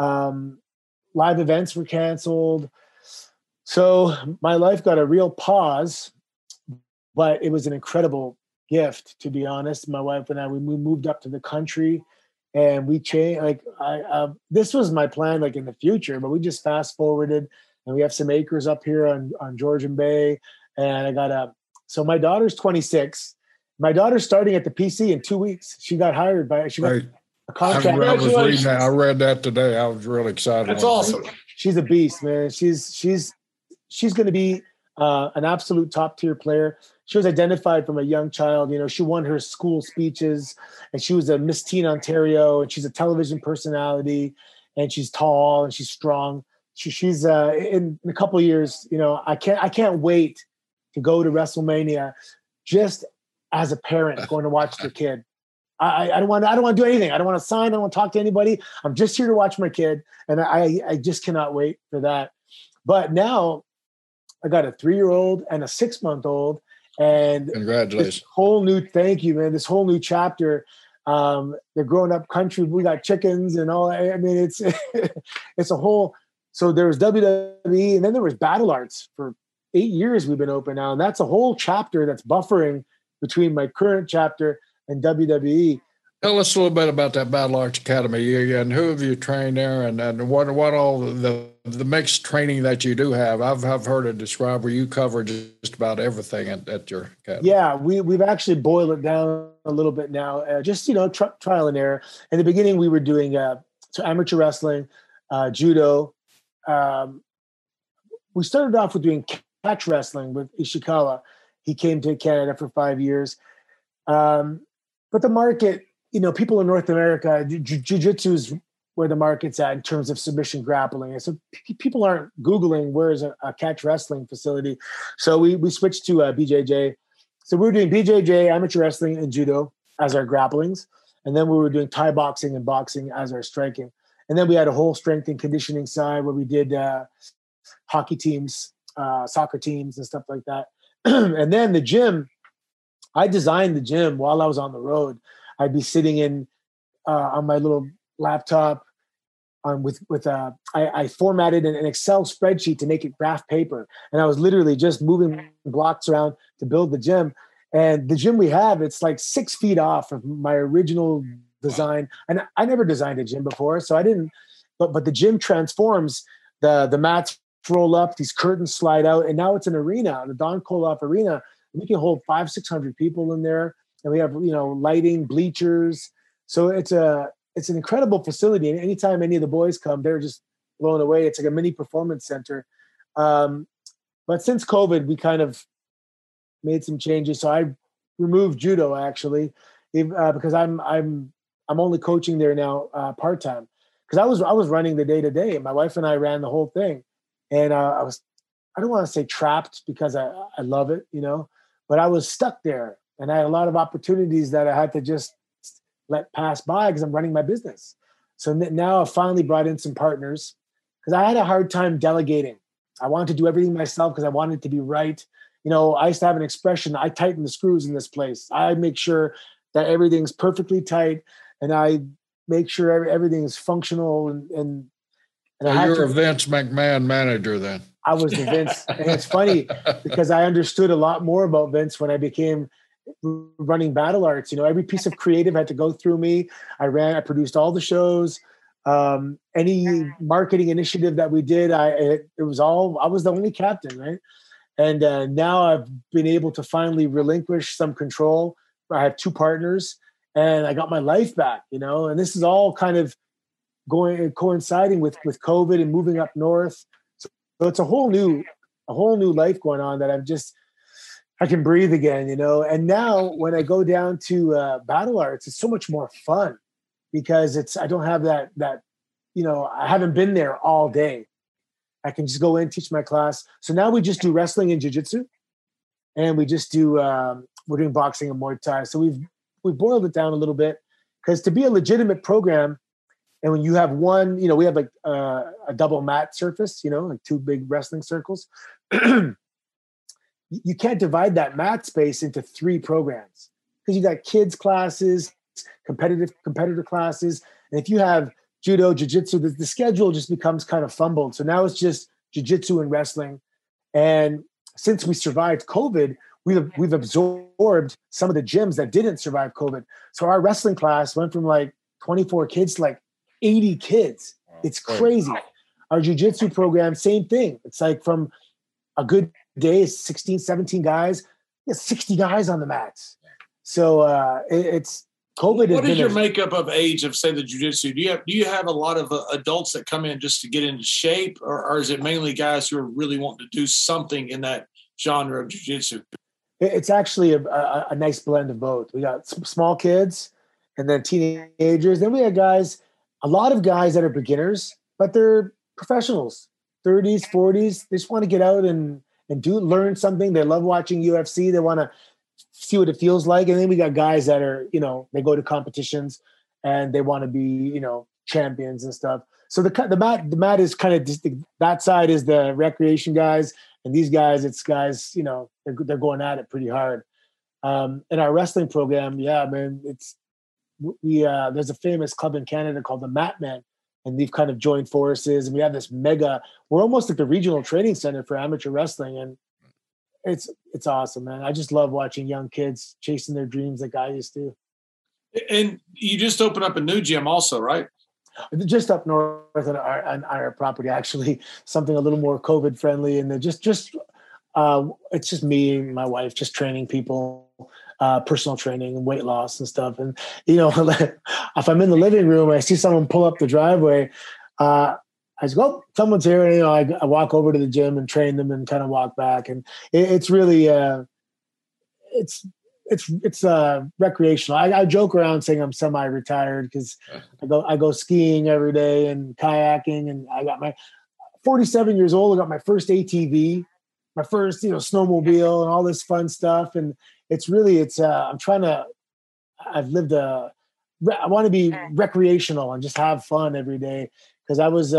live events were canceled. So my life got a real pause, but it was an incredible gift, to be honest. My wife and I, we moved up to the country, and we changed. Like this was my plan, like in the future, but we just fast forwarded, and we have some acres up here on Georgian Bay, and I got so my daughter's 26. My daughter's starting at the PC in 2 weeks. She got hired by. She got a contract. I read that today. I was really excited. That's awesome. She's a beast, man. She's going to be an absolute top tier player. She was identified from a young child. You know, she won her school speeches, and she was a Miss Teen Ontario, and she's a television personality, and she's tall and she's strong. She's in a couple of years. You know, I can't wait to go to WrestleMania, just as a parent going to watch the kid. I don't want to do anything. I don't want to sign. I don't want to talk to anybody. I'm just here to watch my kid, and I just cannot wait for that. But now I got a 3-year-old and a 6-month-old. And congratulations. Thank you, man. This whole new chapter. They're growing up country. We got chickens and all. I mean, it's it's a whole. So there was WWE, and then there was Battle Arts for 8 years. We've been open now, and that's a whole chapter that's buffering between my current chapter and WWE. Tell us a little bit about that Battle Arts Academy, and who have you trained there, and what all the mixed training that you do have. I've heard it described where you cover just about everything at your academy. Yeah, we've actually boiled it down a little bit now, just trial and error. In the beginning, we were doing so amateur wrestling, judo. We started off with doing catch wrestling with Ishikawa. He came to Canada for 5 years, but the market. You know, people in North America, jiu-jitsu is where the market's at in terms of submission grappling. And so people aren't Googling where is a catch wrestling facility. So we switched to BJJ. So we were doing BJJ, amateur wrestling, and judo as our grapplings. And then we were doing Thai boxing and boxing as our striking. And then we had a whole strength and conditioning side where we did hockey teams, soccer teams, and stuff like that. And then the gym, I designed the gym while I was on the road. I'd be sitting in on my little laptop I formatted an Excel spreadsheet to make it graph paper. And I was literally just moving blocks around to build the gym. And the gym we have, it's like 6 feet off of my original design. And I never designed a gym before, so I didn't, but the gym transforms. The mats roll up, these curtains slide out, and now it's an arena, the Don Koloff Arena. We can hold 500-600 people in there. And we have, lighting, bleachers. So it's an incredible facility. And anytime any of the boys come, they're just blown away. It's like a mini performance center. But since COVID, we kind of made some changes. So I removed judo actually, because I'm only coaching there now part-time. Because I was running the day-to-day. My wife and I ran the whole thing. And I don't want to say trapped because I love it, but I was stuck there. And I had a lot of opportunities that I had to just let pass by because I'm running my business. So now I've finally brought in some partners because I had a hard time delegating. I wanted to do everything myself because I wanted it to be right. I used to have an expression, I tighten the screws in this place. I make sure that everything's perfectly tight and I make sure everything's functional. And you're a Vince McMahon manager then. I was the Vince. And it's funny because I understood a lot more about Vince when I became running Battle Arts. Every piece of creative had to go through me. I produced all the shows. Any marketing initiative that we did, I was the only captain, right? And now I've been able to finally relinquish some control. I have 2 partners, and I got my life back, and this is all kind of coinciding with COVID and moving up north. So it's a whole new life going on that I can breathe again, And now when I go down to Battle Arts, it's so much more fun because I don't have that, I haven't been there all day. I can just go in, teach my class. So now we just do wrestling and jiu-jitsu, and we just do, we're doing boxing and Muay Thai. So we've boiled it down a little bit, because to be a legitimate program, and when you have one, we have like a double mat surface, like 2 big wrestling circles. You can't divide that mat space into 3 programs, because you got kids classes, competitor classes. And if you have judo, jiu-jitsu, the schedule just becomes kind of fumbled. So now it's just jiu-jitsu and wrestling. And since we survived COVID, we've absorbed some of the gyms that didn't survive COVID. So our wrestling class went from like 24 kids to like 80 kids. It's crazy. Our jiu-jitsu program, same thing. It's like from a good day, 16, 17 guys, 60 guys on the mats. So it's COVID. What is your makeup of age of, say, the jiu-jitsu? Do you have a lot of adults that come in just to get into shape, or is it mainly guys who are really wanting to do something in that genre of jiu-jitsu? It's actually a nice blend of both. We got some small kids and then teenagers. Then we have a lot of guys that are beginners, but they're professionals, 30s, 40s. They just want to get out and learn something. They love watching UFC. They want to see what it feels like. And then we got guys that are, they go to competitions and they want to be, champions and stuff. So the mat is kind of just that side is the recreation guys, and these guys, it's guys, they're going at it pretty hard. In our wrestling program, man, there's a famous club in Canada called the Mat Men, and they've kind of joined forces, and we have this we're almost like the regional training center for amateur wrestling, and it's awesome, man. I just love watching young kids chasing their dreams like I used to. And you just opened up a new gym also, right? Just up north on our property, actually, something a little more COVID friendly, and it's just me and my wife just training people, personal training and weight loss and stuff. And if I'm in the living room, I see someone pull up the driveway, I just go, oh, someone's here, and I walk over to the gym and train them and kind of walk back, and it's really it's recreational. I joke around saying I'm semi-retired because I go skiing every day and kayaking, and I got my 47 years old. I got my first ATV, my first snowmobile, and all this fun stuff. And I want to be recreational and just have fun every day, because I was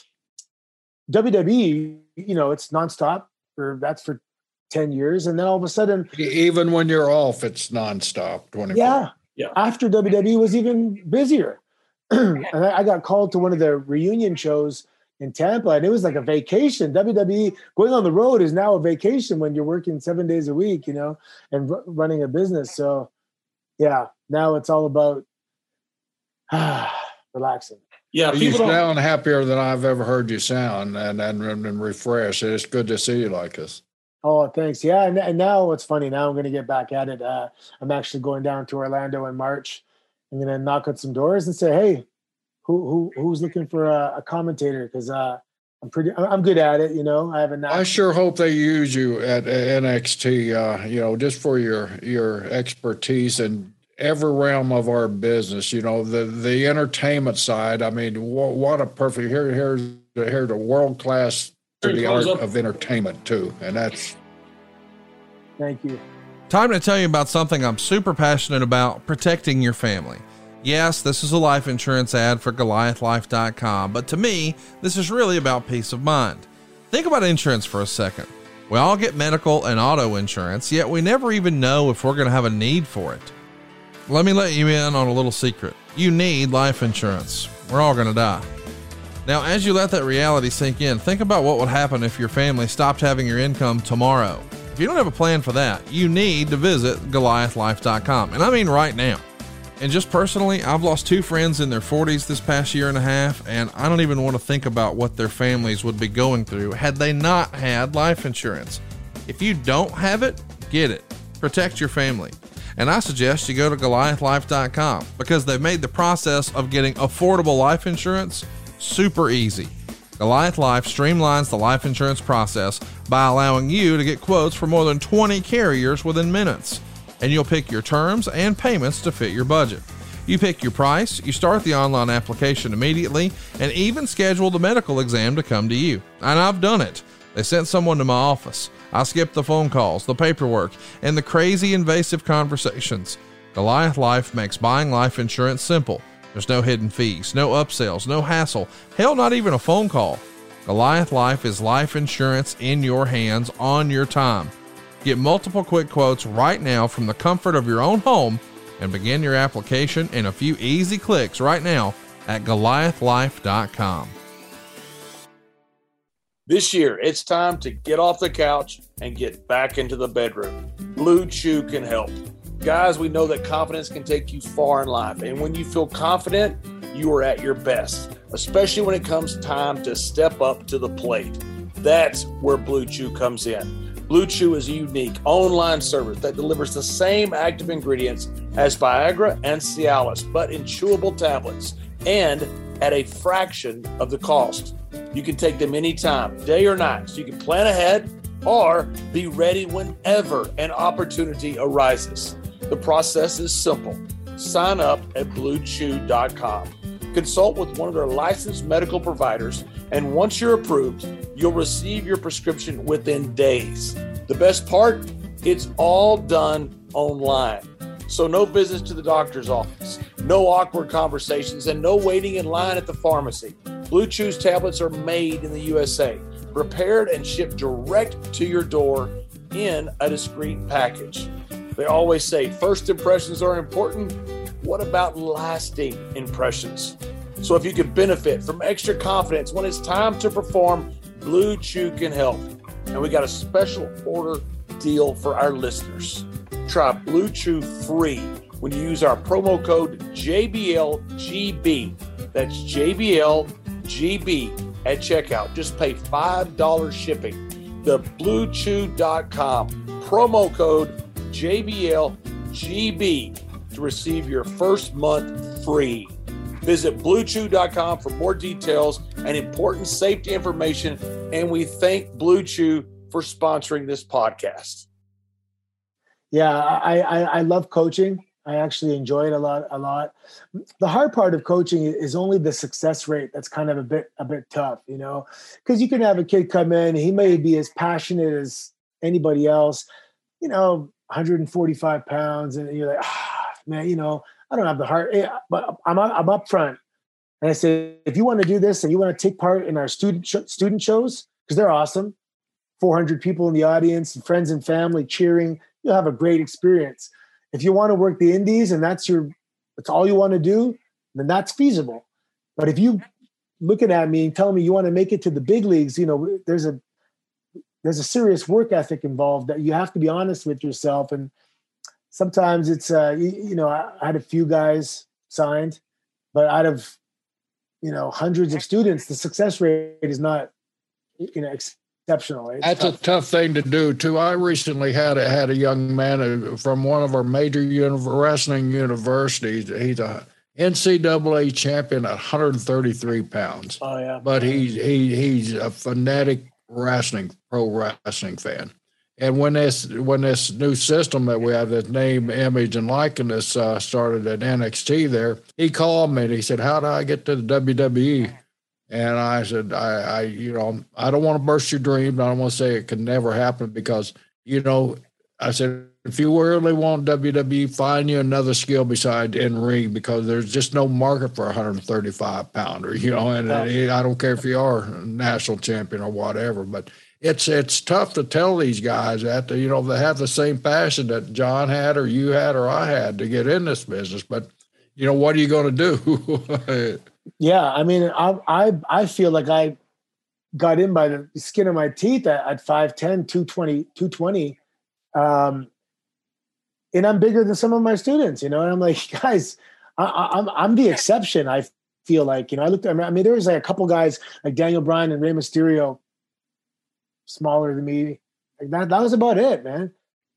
WWE. It's nonstop for 10 years. And then all of a sudden, even when you're off, it's nonstop. 24. Yeah. After WWE was even busier. And I got called to one of the reunion shows in Tampa, and it was like a vacation. WWE going on the road is now a vacation when you're working 7 days a week, and running a business. So now it's all about relaxing. Yeah, you sound happier than I've ever heard you sound, and refreshed. It's good to see you like this. Oh, thanks. Yeah. And now it's funny. Now I'm going to get back at it. I'm actually going down to Orlando in March. I'm going to knock on some doors and say, hey, who's looking for a commentator? Because I'm good at it. I have a knack. I sure hope they use you at NXT, just for your expertise in every realm of our business, the entertainment side. I mean, what a perfect, here's the world-class to the art of entertainment too. And that's. Thank you. Time to tell you about something I'm super passionate about: protecting your family. Yes, this is a life insurance ad for Goliathlife.com, but to me, this is really about peace of mind. Think about insurance for a second. We all get medical and auto insurance, yet we never even know if we're going to have a need for it. Let me let you in on a little secret. You need life insurance. We're all going to die. Now, as you let that reality sink in, think about what would happen if your family stopped having your income tomorrow. If you don't have a plan for that, you need to visit Goliathlife.com. And I mean right now. And just personally, I've lost 2 friends in their 40s this past year and a half, and I don't even want to think about what their families would be going through had they not had life insurance. If you don't have it, get it. Protect your family. And I suggest you go to GoliathLife.com because they've made the process of getting affordable life insurance super easy. Goliath Life streamlines the life insurance process by allowing you to get quotes for more than 20 carriers within minutes. And you'll pick your terms and payments to fit your budget. You pick your price, you start the online application immediately, and even schedule the medical exam to come to you. And I've done it. They sent someone to my office. I skipped the phone calls, the paperwork, and the crazy invasive conversations. Goliath Life makes buying life insurance simple. There's no hidden fees, no upsells, no hassle, hell, not even a phone call. Goliath Life is life insurance in your hands on your time. Get multiple quick quotes right now from the comfort of your own home and begin your application in a few easy clicks right now at GoliathLife.com. This year, it's time to get off the couch and get back into the bedroom. Blue Chew can help. Guys, we know that confidence can take you far in life, and when you feel confident, you are at your best, especially when it comes time to step up to the plate. That's where Blue Chew comes in. Blue Chew is a unique online service that delivers the same active ingredients as Viagra and Cialis, but in chewable tablets and at a fraction of the cost. You can take them anytime, day or night, so you can plan ahead or be ready whenever an opportunity arises. The process is simple. Sign up at BlueChew.com. Consult with one of their licensed medical providers, and once you're approved, you'll receive your prescription within days. The best part? It's all done online. So no visits to the doctor's office, no awkward conversations, and no waiting in line at the pharmacy. Blue Chew's tablets are made in the USA, prepared and shipped direct to your door in a discreet package. They always say first impressions are important. What about lasting impressions? So if you can benefit from extra confidence when it's time to perform, Blue Chew can help. And we got a special order deal for our listeners. Try Blue Chew free when you use our promo code JBLGB. That's JBLGB at checkout. Just pay $5 shipping. The BlueChew.com promo code JBLGB to receive your first month free. Visit BlueChew.com for more details and important safety information. And we thank Blue Chew for sponsoring this podcast. Yeah, I love coaching. I actually enjoy it a lot. The hard part of coaching is only the success rate. That's kind of a bit tough, because you can have a kid come in, he may be as passionate as anybody else, 145 pounds, and you're like, man, I don't have the heart, but I'm up front, and I say, if you want to do this and you want to take part in our student shows, because they're awesome, 400 people in the audience, and friends and family cheering, you'll have a great experience. If you want to work the indies and that's all you want to do, then that's feasible. But if you looking at me and telling me you want to make it to the big leagues, there's a serious work ethic involved that you have to be honest with yourself. And sometimes it's, I had a few guys signed, but out of, hundreds of students, the success rate is not, exceptional. That's tough. A tough thing to do too. I recently had a young man from one of our major wrestling universities. He's a NCAA champion at 133 pounds. Oh yeah. But he's a fanatic pro wrestling fan. And when this new system that we have, this name, image, and likeness started at NXT there, he called me and he said, "How do I get to the WWE?" And I said, I don't want to burst your dream. I don't want to say it could never happen because, I said, if you really want WWE, find you another skill beside in ring because there's just no market for a 135 pounder, and I don't care if you are a national champion or whatever, but it's tough to tell these guys that, they have the same passion that John had or you had or I had to get in this business. But, what are you going to do? Yeah, I mean, I feel like I got in by the skin of my teeth at 5'10", 220. and I'm bigger than some of my students, and I'm like, guys, I'm the exception. I feel like, I looked, I mean, there was like a couple guys like Daniel Bryan and Rey Mysterio, smaller than me. Like that was about it, man.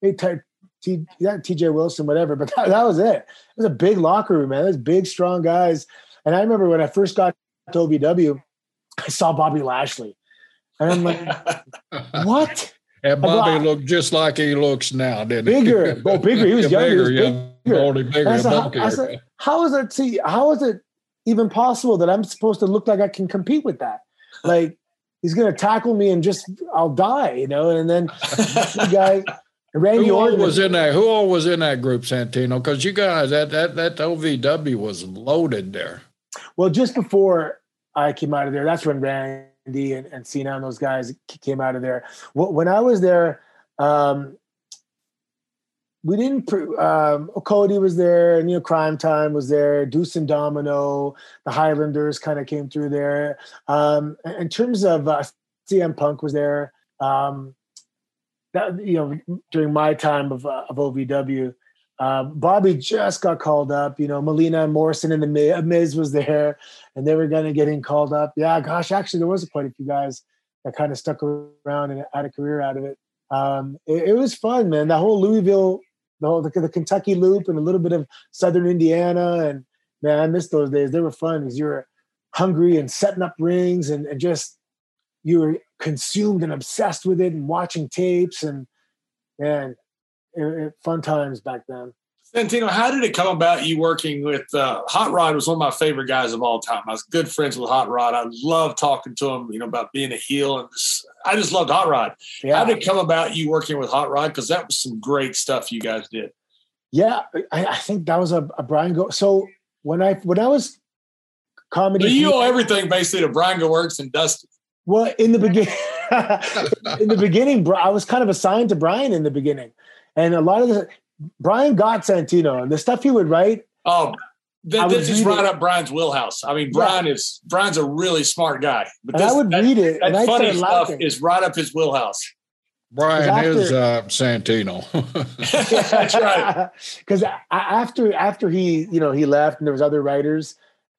TJ Wilson, whatever, but that was it. It was a big locker room, man. It was big, strong guys. And I remember when I first got to OVW, I saw Bobby Lashley. And I'm like, what? And Bobby looked just like he looks now, didn't he? Bigger. Oh, bigger. He was younger. Bigger. I said, how is it even possible that I'm supposed to look like I can compete with that? Like, he's going to tackle me and I'll die, And then the guy, Randy Orton. Who all was in that group, Santino? Because you guys, that OVW was loaded there. Well, just before I came out of there, that's when Randy and Cena and those guys came out of there. When I was there, we didn't. Cody was there, and Crime Time was there. Deuce and Domino, the Highlanders kind of came through there. In terms of CM Punk was there. During my time of OVW, Bobby just got called up. Melina and Morrison and the Miz was there, and they were going to get called up. Yeah, gosh, actually, there was quite a few guys that kind of stuck around and had a career out of it. It was fun, man. The whole Louisville, the Kentucky Loop, and a little bit of Southern Indiana, and man, I miss those days. They were fun because you were hungry and setting up rings, and just you were consumed and obsessed with it, and watching tapes, and man. Fun times back then. Santino, how did it come about you working with Hot Rod? Was one of my favorite guys of all time. I was good friends with Hot Rod. I loved talking to him, about being a heel, and I just loved Hot Rod. Yeah. How did it come about you working with Hot Rod? Because that was some great stuff you guys did. Yeah, I think that was a Brian Go. So when I was comedy, so you owe everything basically to Brian Go Works and Dusty. Well, in the beginning, I was kind of assigned to Brian in the beginning. And a lot of Brian got Santino, and the stuff he would write. Oh, this is right up Brian's wheelhouse. I mean, Brian's a really smart guy. But I would read it, that and funny stuff is right up his wheelhouse. Brian is Santino. That's right. Because after he he left, and there was other writers,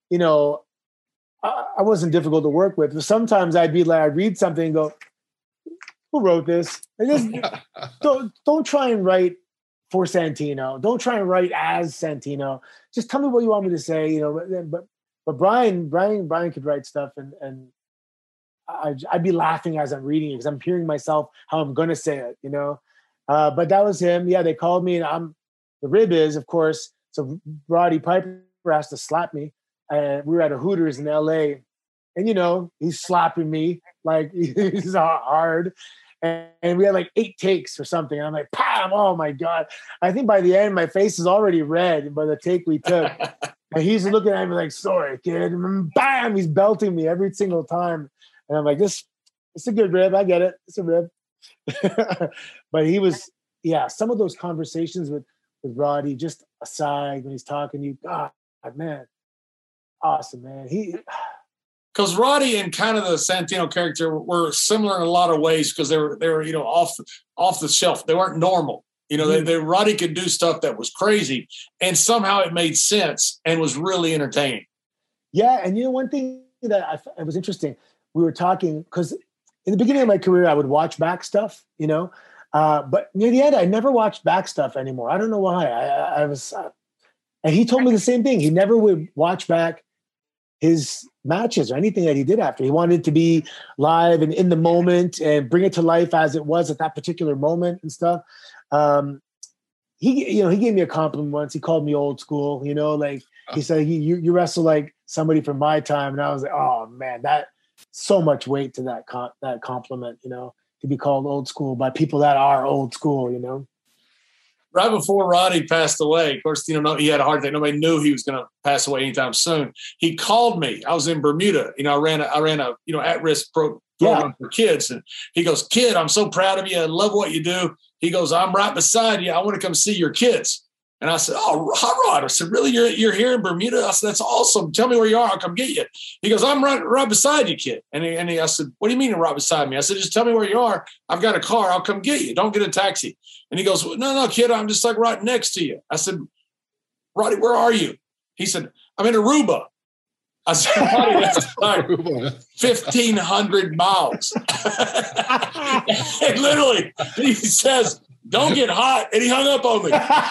I wasn't difficult to work with. But sometimes I'd read something and go, who wrote this? And just don't try and write for Santino. Don't try and write as Santino. Just tell me what you want me to say, But Brian could write stuff, and I'd be laughing as I'm reading it because I'm hearing myself how I'm gonna say it, But that was him. Yeah, they called me, and the rib is, of course. So Roddy Piper has to slap me, and we were at a Hooters in LA, and he's slapping me like he's hard. And we had like 8 takes or something. And I'm like, "Pam! Oh my God." I think by the end, my face is already red by the take we took. And he's looking at me like, "Sorry, kid." And bam, he's belting me every single time. And I'm like, it's a good rib. I get it. It's a rib. But he was, some of those conversations with Roddy, just aside when he's talking to you, God, man, awesome, man. Because Roddy and kind of the Santino character were similar in a lot of ways because they were off the shelf. They weren't normal. Roddy could do stuff that was crazy, and somehow it made sense and was really entertaining. Yeah, and one thing that it was interesting, we were talking because in the beginning of my career I would watch back stuff, but near the end I never watched back stuff anymore. I don't know why. I was, and he told me the same thing. He never would watch back his matches or anything that he did after. He wanted it to be live and in the moment and bring it to life as it was at that particular moment and stuff. He gave me a compliment once. He called me old school, he said, you wrestle like somebody from my time. And I was like, oh man, that so much weight to that compliment, to be called old school by people that are old school, Right before Roddy passed away, of course, he had a heart attack. Nobody knew he was going to pass away anytime soon. He called me. I was in Bermuda. I ran a at-risk program for kids. And he goes, "Kid, I'm so proud of you. I love what you do." He goes, "I'm right beside you. I want to come see your kids." And I said, oh, Hot Rod. I said, really? You're here in Bermuda? I said, that's awesome. Tell me where you are. I'll come get you. He goes, I'm right beside you, kid. And I said, what do you mean right beside me? I said, just tell me where you are. I've got a car. I'll come get you. Don't get a taxi. And he goes, no, kid, I'm just like right next to you. I said, Roddy, where are you? He said, I'm in Aruba. I said, Roddy, that's like 1,500 miles. And literally, he says, don't get hot. And he hung up on me.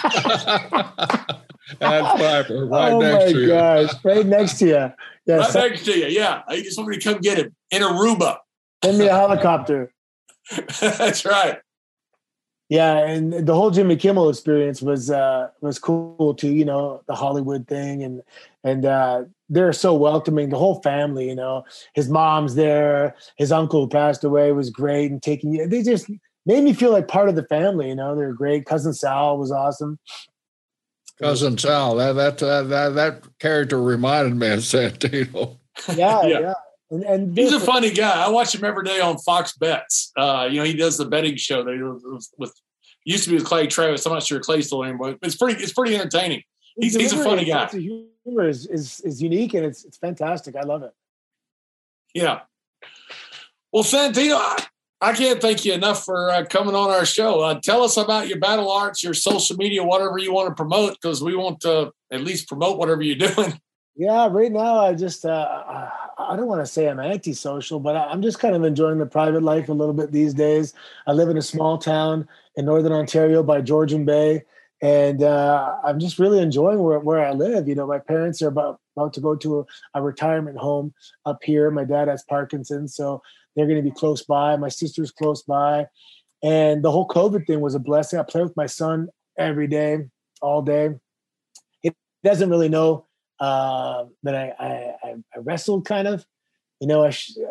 That's Piper, right oh next to you. Oh, my gosh. Right next to you. Yeah, right next to you. Yeah. He just wanted me to come get him in Aruba. Send me a helicopter. That's right. Yeah, and the whole Jimmy Kimmel experience was cool too. You know, the Hollywood thing, and they're so welcoming. The whole family, you know, his mom's there, his uncle who passed away was great, and they just made me feel like part of the family. You know, they're great. Cousin Sal was awesome. Cousin Sal, that character reminded me of Santino. Yeah. And he's a funny guy. I watch him every day on Fox Bets. He does the betting show that he was with. Used to be with Clay Travis. I'm not sure Clay's still anymore. It's pretty entertaining. He's a funny guy. The humor is unique and it's fantastic. I love it. Yeah. Well, Santino, I can't thank you enough for coming on our show. Tell us about your battle arts, your social media, whatever you want to promote, because we want to at least promote whatever you're doing. Yeah, right now I just I don't want to say I'm antisocial, but I'm just kind of enjoying the private life a little bit these days. I live in a small town in Northern Ontario by Georgian Bay, and I'm just really enjoying where I live. You know, my parents are about to go to a retirement home up here. My dad has Parkinson's, so they're going to be close by. My sister's close by, and the whole COVID thing was a blessing. I play with my son every day, all day. He doesn't really know that I wrestled kind of, you know,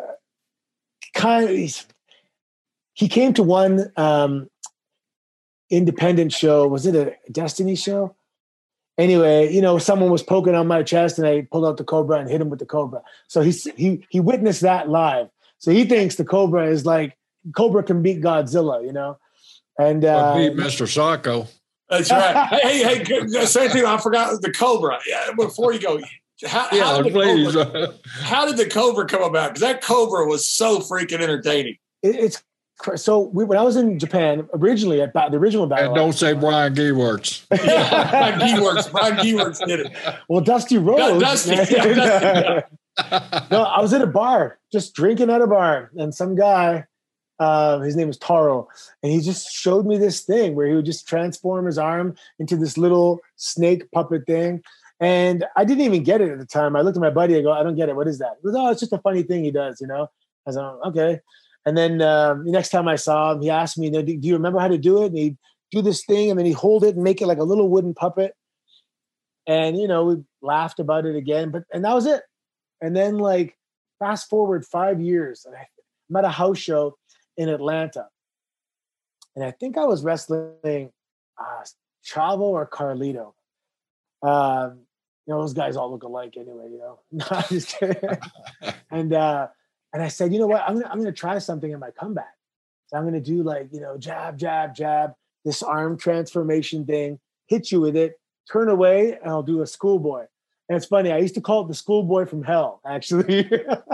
he came to one independent show. Was it a Destiny show? Anyway, you know, someone was poking on my chest and I pulled out the Cobra and hit him with the Cobra. So he witnessed that live. So he thinks the Cobra is like, Cobra can beat Godzilla, you know? And beat Mr. Sacco. That's right. Hey, same thing. I forgot the Cobra. Yeah, before you go, how did the Cobra come about? Because that Cobra was so freaking entertaining. When I was in Japan originally at the original battle. And don't say Brian Geeworks. Brian Geeworks did it. Well, Dusty Rhodes. Dusty. No, I was at a bar, just drinking at a bar, and some guy. His name was Taro, and he just showed me this thing where he would just transform his arm into this little snake puppet thing. And I didn't even get it at the time. I looked at my buddy, I go, I don't get it. What is that? He goes, oh, it's just a funny thing he does, you know? I was like, okay. And then the next time I saw him, he asked me, do you remember how to do it? And he'd do this thing, and then he'd hold it and make it like a little wooden puppet. And, you know, we laughed about it again, and that was it. And then like fast forward 5 years, and I'm at a house show in Atlanta. And I think I was wrestling Chavo or Carlito. You know, those guys all look alike anyway, you know. No, I'm just kidding. And I said, you know what, I'm gonna try something in my comeback. So I'm gonna do like, you know, jab, jab, jab, this arm transformation thing, hit you with it, turn away, and I'll do a schoolboy. And it's funny, I used to call it the schoolboy from hell, actually.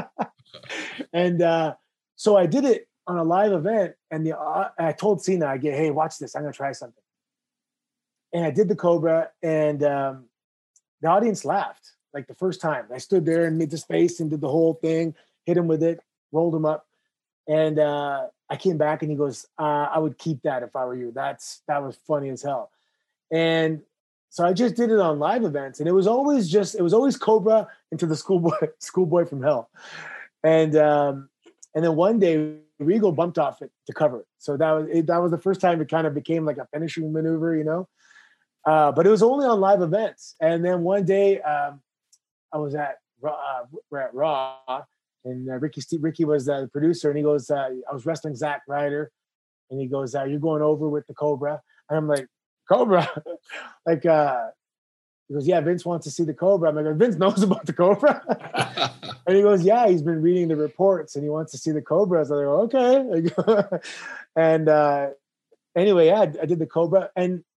And so I did it on a live event, and I told Cena, hey, watch this. I'm going to try something. And I did the Cobra, and the audience laughed like the first time. I stood there and made this face and did the whole thing, hit him with it, rolled him up. And I came back and he goes, I would keep that if I were you. That was funny as hell. And so I just did it on live events, and it was always Cobra into the schoolboy from hell. And then one day Regal bumped off it to cover it. So that was the first time it kind of became like a finishing maneuver, you know. But it was only on live events. And then one day I was at Raw, and Ricky was the producer, and he goes, I was wrestling Zack Ryder, and he goes, you're going over with the Cobra. And I'm like, Cobra? Like, he goes, yeah, Vince wants to see the Cobra. I'm like, Vince knows about the Cobra? And he goes, yeah, he's been reading the reports and he wants to see the Cobra. So I go, okay. And anyway, yeah, I did the Cobra. And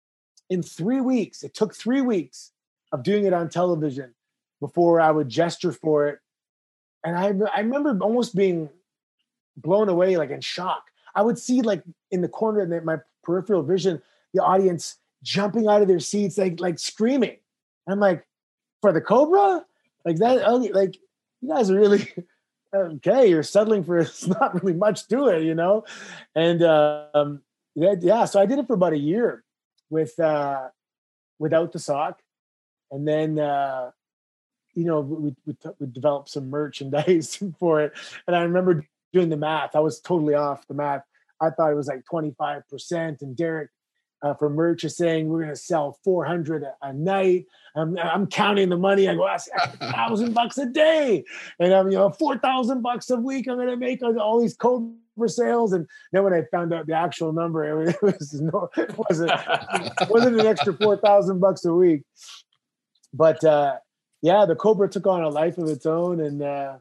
in 3 weeks, it took 3 weeks of doing it on television before I would gesture for it. And I remember almost being blown away, like in shock. I would see like in the corner of my peripheral vision, the audience jumping out of their seats, like screaming. I'm like, for the Cobra? Like that, like you guys are really, okay, you're settling for, it's not really much to it, you know? And yeah, so I did it for about a year without the sock. And then, you know, we developed some merchandise for it. And I remember doing the math. I was totally off the math. I thought it was like 25%. And Derek from merch is saying we're going to sell 400 a night. I'm counting the money. I go, that's $1,000 a day. And I'm, you know, $4,000 a week I'm going to make on all these Cobra sales. And then when I found out the actual number, it wasn't an extra $4,000 a week. But yeah, the Cobra took on a life of its own, and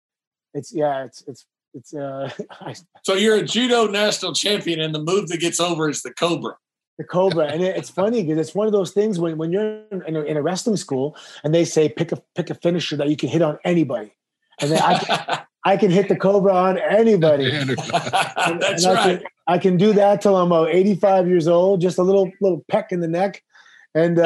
So you're a judo national champion, and the move that gets over is the Cobra. The Cobra, and it's funny because it's one of those things when you're in a wrestling school and they say pick a finisher that you can hit on anybody, and then I can hit the Cobra on anybody. That's right. I can do that till I'm 85 years old, just a little peck in the neck, and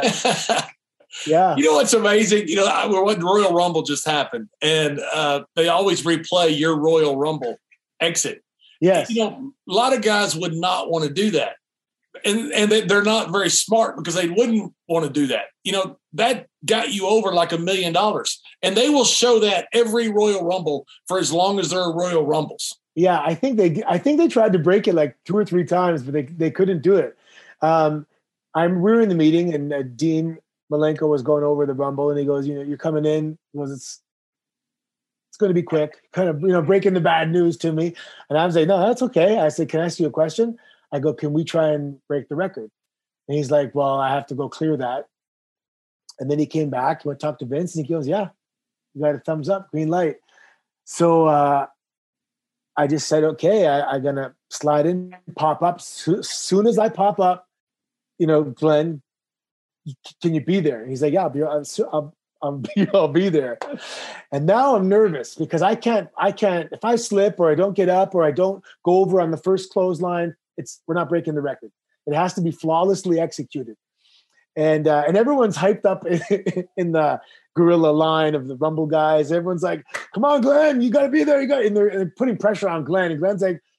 yeah. You know what's amazing? You know, when Royal Rumble just happened, and they always replay your Royal Rumble exit. Yes. You know, a lot of guys would not want to do that. And they're not very smart because they wouldn't want to do that. You know, that got you over like $1 million. And they will show that every Royal Rumble for as long as there are Royal Rumbles. Yeah, I think they tried to break it like 2 or 3 times, but they couldn't do it. We were in the meeting, and Dean Malenko was going over the Rumble, and he goes, you know, you're coming in. He goes, it's going to be quick, kind of, you know, breaking the bad news to me. And I was like, no, that's okay. I said, can I ask you a question? I go, can we try and break the record? And he's like, well, I have to go clear that. And then he came back, he went to talk to Vince, and he goes, yeah, you got a thumbs up, green light. So I just said, okay, I'm going to slide in, pop up. Soon as I pop up, you know, Glenn, can you be there? And he's like, yeah, I'll be there. And now I'm nervous because I can't, if I slip or I don't get up or I don't go over on the first clothesline, we're not breaking the record. It has to be flawlessly executed. And everyone's hyped up in the guerrilla line of the Rumble guys. Everyone's like, come on, Glenn, you got to be there. And they're putting pressure on Glenn. And Glenn's like,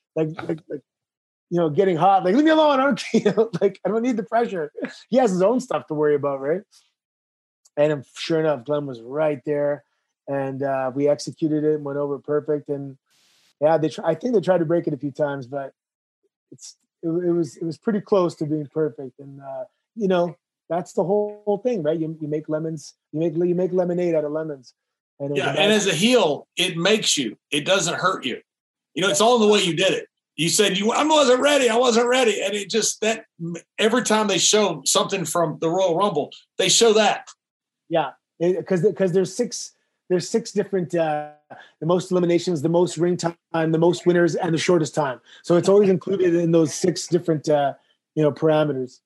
you know, getting hot. Like, leave me alone. I don't need the pressure. He has his own stuff to worry about, right? And sure enough, Glenn was right there. And we executed it and went over perfect. And yeah, I think they tried to break it a few times, but it was pretty close to being perfect. And you know, that's the whole thing, right? You make lemons, you make lemonade out of lemons. And yeah, and as a heel, it makes you. It doesn't hurt you. You know, it's all in the way you did it. You said I wasn't ready, and it just that every time they show something from the Royal Rumble, they show that. Yeah, because there's six different the most eliminations, the most ring time, the most winners, and the shortest time. So it's always included in those 6 different parameters.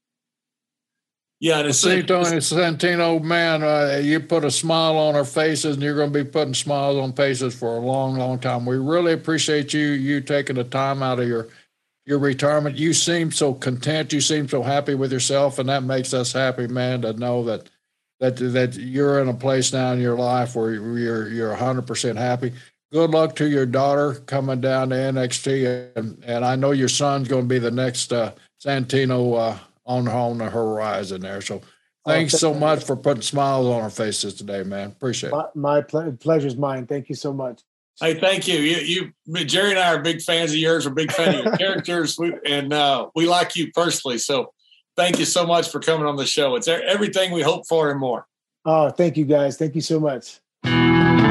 Yeah, Santino, man, you put a smile on our faces, and you're going to be putting smiles on faces for a long, long time. We really appreciate you taking the time out of your retirement. You seem so content. You seem so happy with yourself, and that makes us happy, man, to know that you're in a place now in your life where you're 100% happy. Good luck to your daughter coming down to NXT, and I know your son's going to be the next Santino on the horizon there. So thanks so much for putting smiles on our faces today, man. Appreciate it. My pleasure's mine. Thank you so much. Hey, thank you. You, Jerry and I are big fans of yours. We're big fans of your characters, and we like you personally. So thank you so much for coming on the show. It's everything we hope for and more. Oh, thank you, guys. Thank you so much.